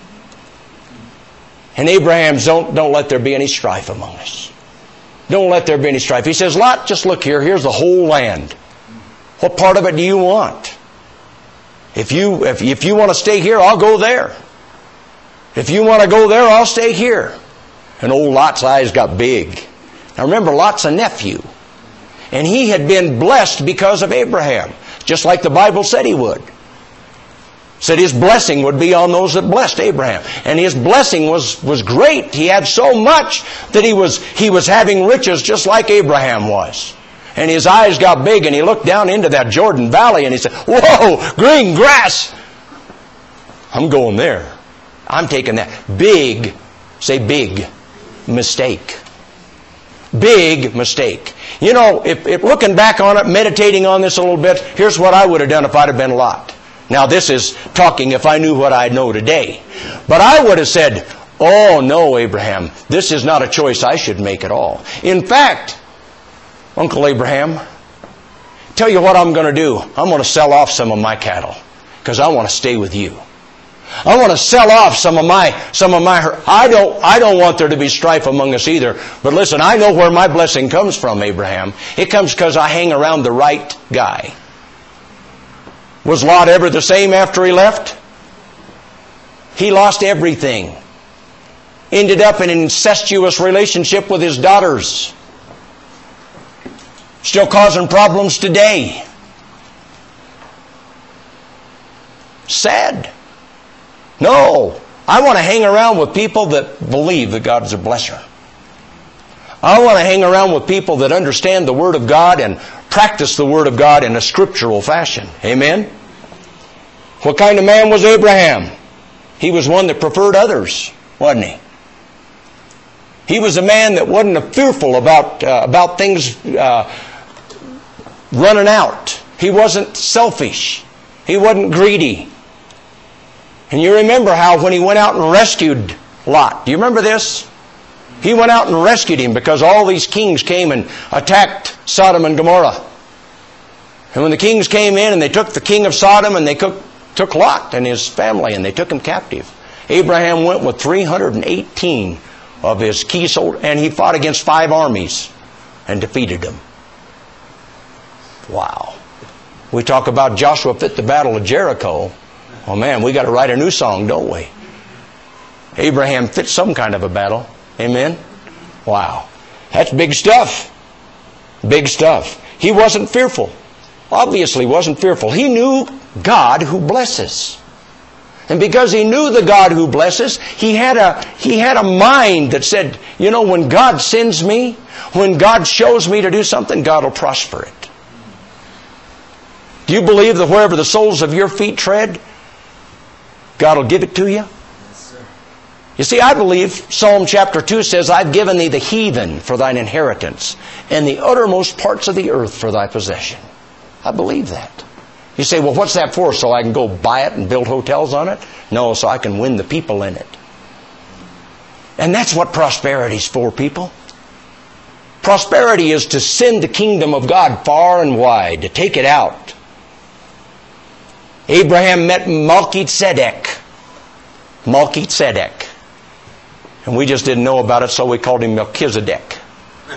And Abraham's, don't, don't let there be any strife among us. Don't let there be any strife. He says, Lot, just look here. Here's the whole land. What part of it do you want? If you, if, if you want to stay here, I'll go there. If you want to go there, I'll stay here. And old Lot's eyes got big. Now remember, Lot's a nephew. And he had been blessed because of Abraham. Just like the Bible said he would. Said his blessing would be on those that blessed Abraham. And his blessing was, was great. He had so much that he was, he was having riches just like Abraham was. And his eyes got big and he looked down into that Jordan Valley and he said, whoa, green grass. I'm going there. I'm taking that. Big, say big, mistake. Big mistake. You know, if, if looking back on it, meditating on this a little bit, here's what I would have done if I'd have been Lot. Now this is talking if I knew what I know today. But I would have said, oh no, Abraham, this is not a choice I should make at all. In fact, Uncle Abraham, tell you what I'm going to do. I'm going to sell off some of my cattle because I want to stay with you. I want to sell off some of my, some of my, I don't, I don't want there to be strife among us either. But listen, I know where my blessing comes from, Abraham. It comes because I hang around the right guy. Was Lot ever the same after he left? He lost everything. Ended up in an incestuous relationship with his daughters. Still causing problems today. Sad. No. I want to hang around with people that believe that God is a blesser. I want to hang around with people that understand the Word of God and practice the Word of God in a scriptural fashion. Amen? What kind of man was Abraham? He was one that preferred others, wasn't he? He was a man that wasn't fearful about, uh, about things uh, running out. He wasn't selfish. He wasn't greedy. And you remember how when he went out and rescued Lot. Do you remember this? He went out and rescued him because all these kings came and attacked Sodom and Gomorrah. And when the kings came in and they took the king of Sodom and they took, took Lot and his family and they took him captive. Abraham went with three hundred eighteen of his key soldiers and he fought against five armies and defeated them. Wow. We talk about Joshua fit the battle of Jericho. Oh man, we got to write a new song, don't we? Abraham fit some kind of a battle. Amen? Wow. That's big stuff. Big stuff. He wasn't fearful. Obviously wasn't fearful. He knew God who blesses. And because he knew the God who blesses, he had a, he had a mind that said, you know, when God sends me, when God shows me to do something, God will prosper it. Do you believe that wherever the soles of your feet tread, God will give it to you? You see, I believe Psalm chapter two says, I've given thee the heathen for thine inheritance, and the uttermost parts of the earth for thy possession. I believe that. You say, well, what's that for? So I can go buy it and build hotels on it? No, so I can win the people in it. And that's what prosperity's for, people. Prosperity is to send the kingdom of God far and wide, to take it out. Abraham met Melchizedek. Melchizedek. And we just didn't know about it, so we called him Melchizedek.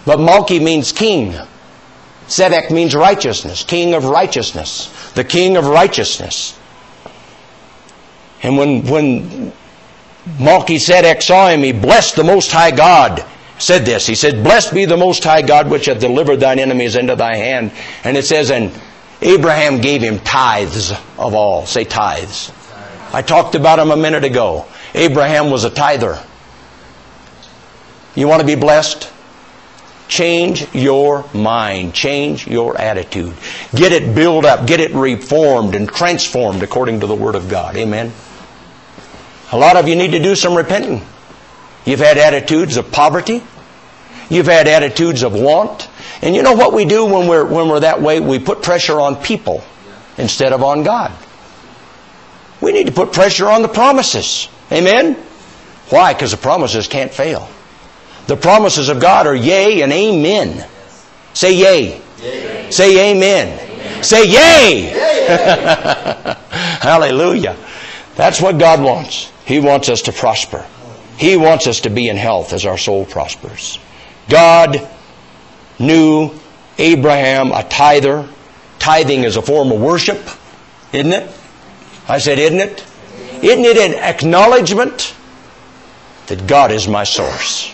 But Malki means king. Zedek means righteousness, king of righteousness, the king of righteousness. And when, when Melchizedek saw him, he blessed the Most High God. Said this, he said, "Blessed be the Most High God which hath delivered thine enemies into thy hand." And it says, and Abraham gave him tithes of all. Say tithes. I talked about him a minute ago. Abraham was a tither. You want to be blessed? Change your mind. Change your attitude. Get it built up. Get it reformed and transformed according to the Word of God. Amen. A lot of you need to do some repenting. You've had attitudes of poverty. You've had attitudes of want. And you know what we do when we're, when we're that way? We put pressure on people instead of on God. We need to put pressure on the promises. Amen? Why? Because the promises can't fail. The promises of God are yea and amen. Say yea. Yea. Say amen. Amen. Say yea. Yea. Hallelujah. That's what God wants. He wants us to prosper. He wants us to be in health as our soul prospers. God knew Abraham a tither. Tithing is a form of worship, isn't it? I said, isn't it? Isn't it an acknowledgement that God is my source?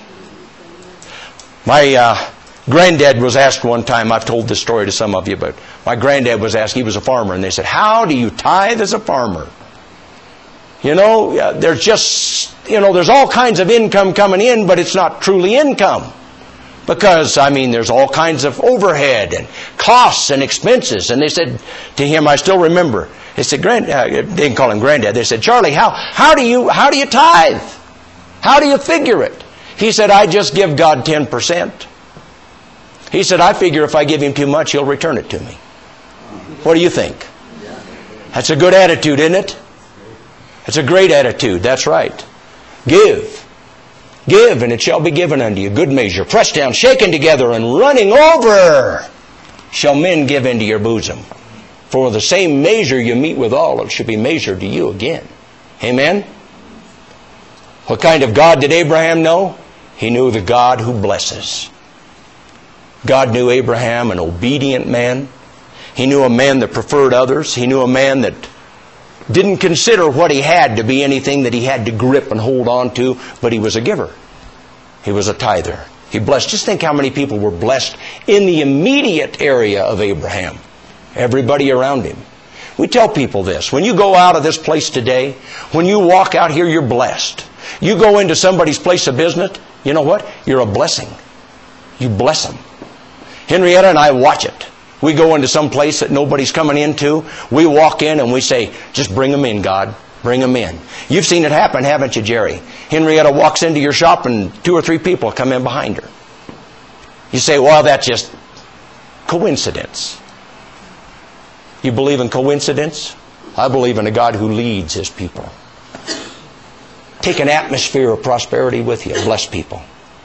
My uh, granddad was asked one time, I've told this story to some of you, but my granddad was asked, he was a farmer, and they said, "How do you tithe as a farmer?" You know, uh, there's just, you know, there's all kinds of income coming in, but it's not truly income. Because, I mean, there's all kinds of overhead and costs and expenses. And they said to him, I still remember, they said, Grand, uh, they didn't call him granddad, they said, "Charlie, how, how do you, how do you tithe? How do you figure it?" He said, "I just give God ten percent. He said, "I figure if I give Him too much, He'll return it to me." What do you think? That's a good attitude, isn't it? It's a great attitude. That's right. Give. Give, and it shall be given unto you. Good measure, pressed down, shaken together, and running over, shall men give into your bosom. For the same measure you meet withal, it shall be measured to you again. Amen? What kind of God did Abraham know? He knew the God who blesses. God knew Abraham an obedient man. He knew a man that preferred others. He knew a man that didn't consider what he had to be anything that he had to grip and hold on to, but he was a giver. He was a tither. He blessed. Just think how many people were blessed in the immediate area of Abraham. Everybody around him. We tell people this. When you go out of this place today, when you walk out here, you're blessed. You go into somebody's place of business, you know what? You're a blessing. You bless them. Henrietta and I watch it. We go into some place that nobody's coming into. We walk in and we say, "Just bring them in, God. Bring them in." You've seen it happen, haven't you, Jerry? Henrietta walks into your shop and two or three people come in behind her. You say, "Well, that's just coincidence." You believe in coincidence? I believe in a God who leads His people. Take an atmosphere of prosperity with you. Bless people.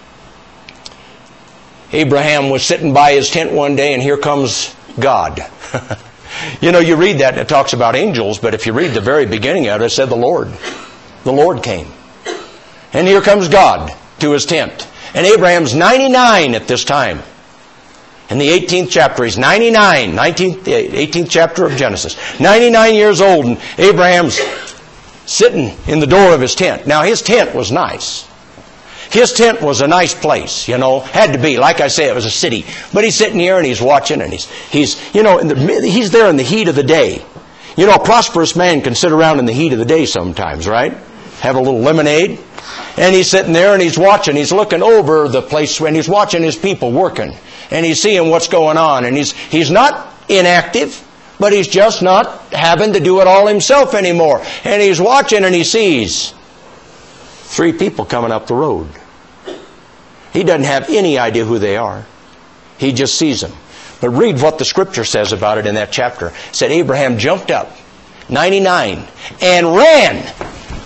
Abraham was sitting by his tent one day, and here comes God. You know, you read that and it talks about angels, but if you read the very beginning of it, it said the Lord. The Lord came. And here comes God to his tent. And Abraham's ninety-nine at this time. In the eighteenth chapter, he's ninety-nine. nineteenth, eighteenth chapter of Genesis. ninety-nine years old, and Abraham's sitting in the door of his tent. Now, his tent was nice. His tent was a nice place, you know, had to be. Like I say, it was a city. But he's sitting here and he's watching and he's, he's you know, in the, he's there in the heat of the day. You know, a prosperous man can sit around in the heat of the day sometimes, right? Have a little lemonade. And he's sitting there and he's watching. He's looking over the place and he's watching his people working. And he's seeing what's going on. And he's, he's not inactive, but he's just not having to do it all himself anymore. And he's watching and he sees three people coming up the road. He doesn't have any idea who they are. He just sees them. But read what the Scripture says about it in that chapter. It said Abraham jumped up, ninety-nine, and ran.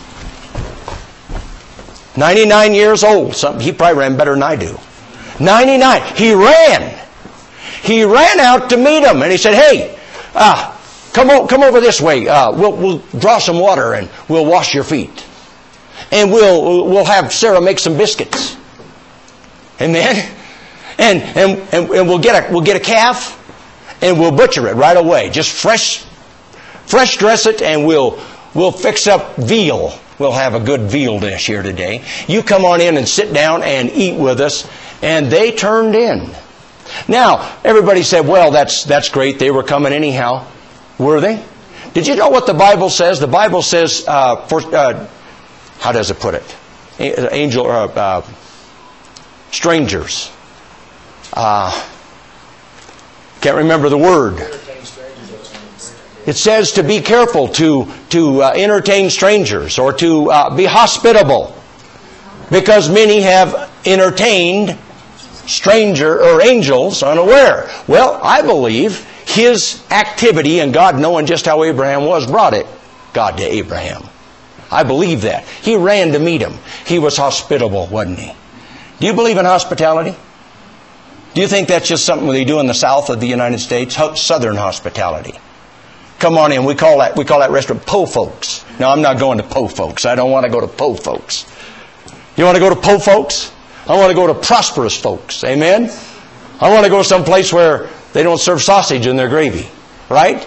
ninety-nine years old. Some, he probably ran better than I do. ninety-nine. He ran. He ran out to meet him. And he said, "Hey, uh, come, o- come over this way. Uh, we'll, we'll draw some water and we'll wash your feet. And we'll, we'll have Sarah make some biscuits." Amen? And, and, and, and we'll get a, we'll get a calf and we'll butcher it right away. Just fresh, fresh dress it and we'll, we'll fix up veal. We'll have a good veal dish here today. You come on in and sit down and eat with us. And they turned in. Now, everybody said, well, that's, that's great. They were coming anyhow. Were they? Did you know what the Bible says? The Bible says, uh, for, uh, how does it put it? Angel, uh, uh, strangers. Uh, can't remember the word. It says to be careful to, to uh, entertain strangers or to uh, be hospitable, because many have entertained stranger or angels unaware. Well, I believe his activity and God knowing just how Abraham was brought it, God to Abraham. I believe that. He ran to meet him. He was hospitable, wasn't he? Do you believe in hospitality? Do you think that's just something they do in the south of the United States? Southern hospitality. Come on in. We call that we call that restaurant Po Folks. No, I'm not going to Po Folks. I don't want to go to Po Folks. You want to go to Po Folks? I want to go to prosperous folks. Amen? I want to go someplace where they don't serve sausage in their gravy. Right?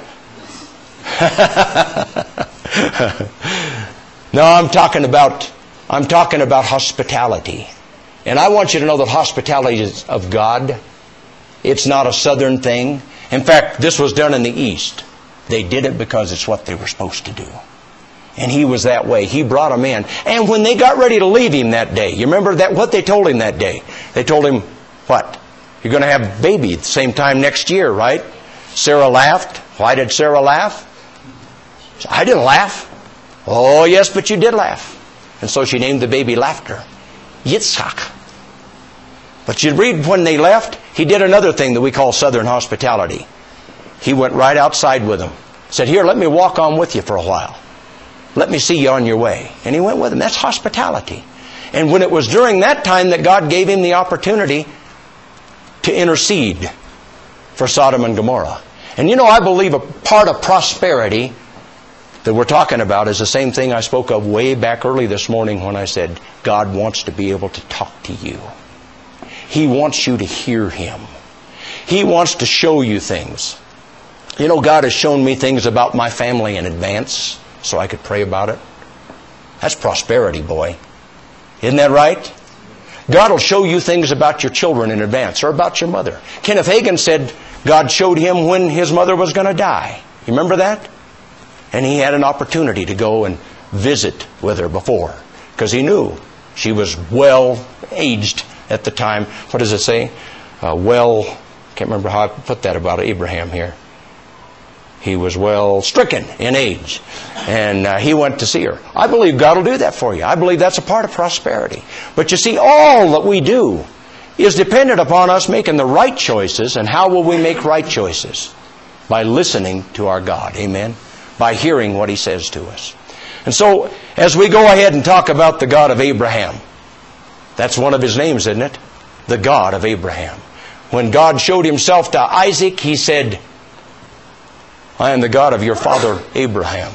No, I'm talking about I'm talking about hospitality. And I want you to know that hospitality is of God. It's not a southern thing. In fact, this was done in the East. They did it because it's what they were supposed to do. And he was that way. He brought them in. And when they got ready to leave him that day, you remember that what they told him that day? They told him, what? You're going to have a baby at the same time next year, right? Sarah laughed. Why did Sarah laugh? I didn't laugh. Oh, yes, but you did laugh. And so she named the baby Laughter. Yitzchak. But you read when they left, he did another thing that we call southern hospitality. He went right outside with them. Said, here, let me walk on with you for a while. Let me see you on your way. And he went with them. That's hospitality. And when it was during that time that God gave him the opportunity to intercede for Sodom and Gomorrah. And you know, I believe a part of prosperity that we're talking about is the same thing I spoke of way back early this morning when I said, God wants to be able to talk to you. He wants you to hear Him. He wants to show you things. You know, God has shown me things about my family in advance so I could pray about it. That's prosperity, boy. Isn't that right? God will show you things about your children in advance or about your mother. Kenneth Hagin said God showed him when his mother was going to die. You remember that? And he had an opportunity to go and visit with her before, because he knew she was well aged at the time. What does it say? Uh, well, can't remember how I put that about Abraham here. He was well stricken in age. And uh, he went to see her. I believe God will do that for you. I believe that's a part of prosperity. But you see, all that we do is dependent upon us making the right choices. And how will we make right choices? By listening to our God. Amen? By hearing what He says to us. And so, as we go ahead and talk about the God of Abraham, that's one of His names, isn't it? The God of Abraham. When God showed Himself to Isaac, He said, I am the God of your father Abraham.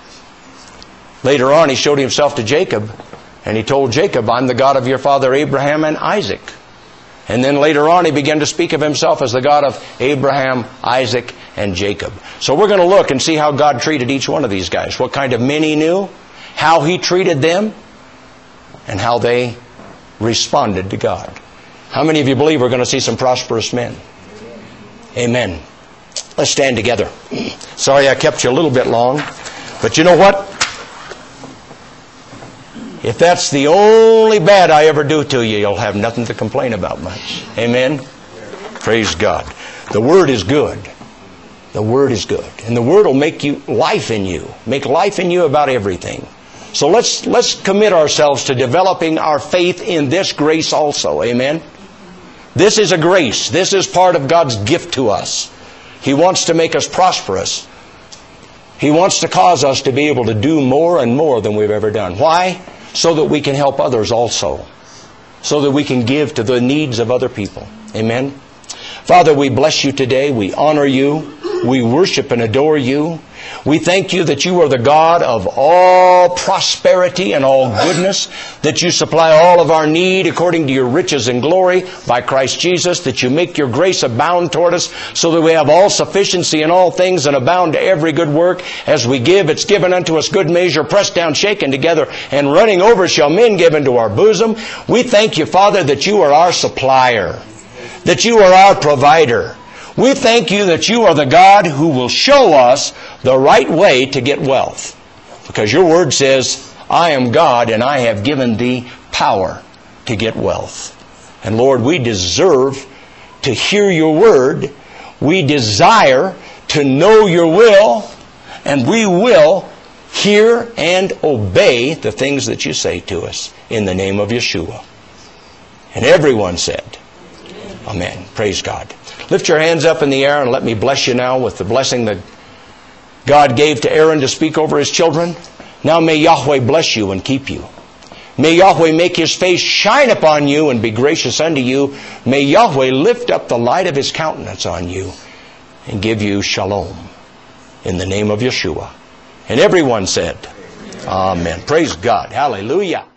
Later on, He showed Himself to Jacob, and He told Jacob, I'm the God of your father Abraham and Isaac. And then later on, He began to speak of Himself as the God of Abraham, Isaac, and Jacob. So we're going to look and see how God treated each one of these guys. What kind of men He knew, how He treated them, and how they responded to God. How many of you believe we're going to see some prosperous men? Amen. Let's stand together. Sorry I kept you a little bit long. But you know what? If that's the only bad I ever do to you, you'll have nothing to complain about much. Amen? Praise God. The Word is good. The Word is good. And the Word will make you life in you. Make life in you about everything. So let's let's commit ourselves to developing our faith in this grace also. Amen? This is a grace. This is part of God's gift to us. He wants to make us prosperous. He wants to cause us to be able to do more and more than we've ever done. Why? So that we can help others also. So that we can give to the needs of other people. Amen? Father, we bless You today. We honor You. We worship and adore You. We thank you that you are the God of all prosperity and all goodness, that you supply all of our need according to your riches and glory by Christ Jesus, that you make your grace abound toward us so that we have all sufficiency in all things and abound to every good work. As we give, it's given unto us good measure, pressed down, shaken together, and running over shall men give into our bosom. We thank you, Father, that you are our supplier, that you are our provider. We thank you that you are the God who will show us the right way to get wealth. Because your word says, I am God and I have given thee power to get wealth. And Lord, we deserve to hear your word. We desire to know your will. And we will hear and obey the things that you say to us in the name of Yeshua. And everyone said, Amen. Praise God. Lift your hands up in the air and let me bless you now with the blessing that God gave to Aaron to speak over his children. Now may Yahweh bless you and keep you. May Yahweh make His face shine upon you and be gracious unto you. May Yahweh lift up the light of His countenance on you and give you shalom in the name of Yeshua. And everyone said, Amen. Praise God. Hallelujah.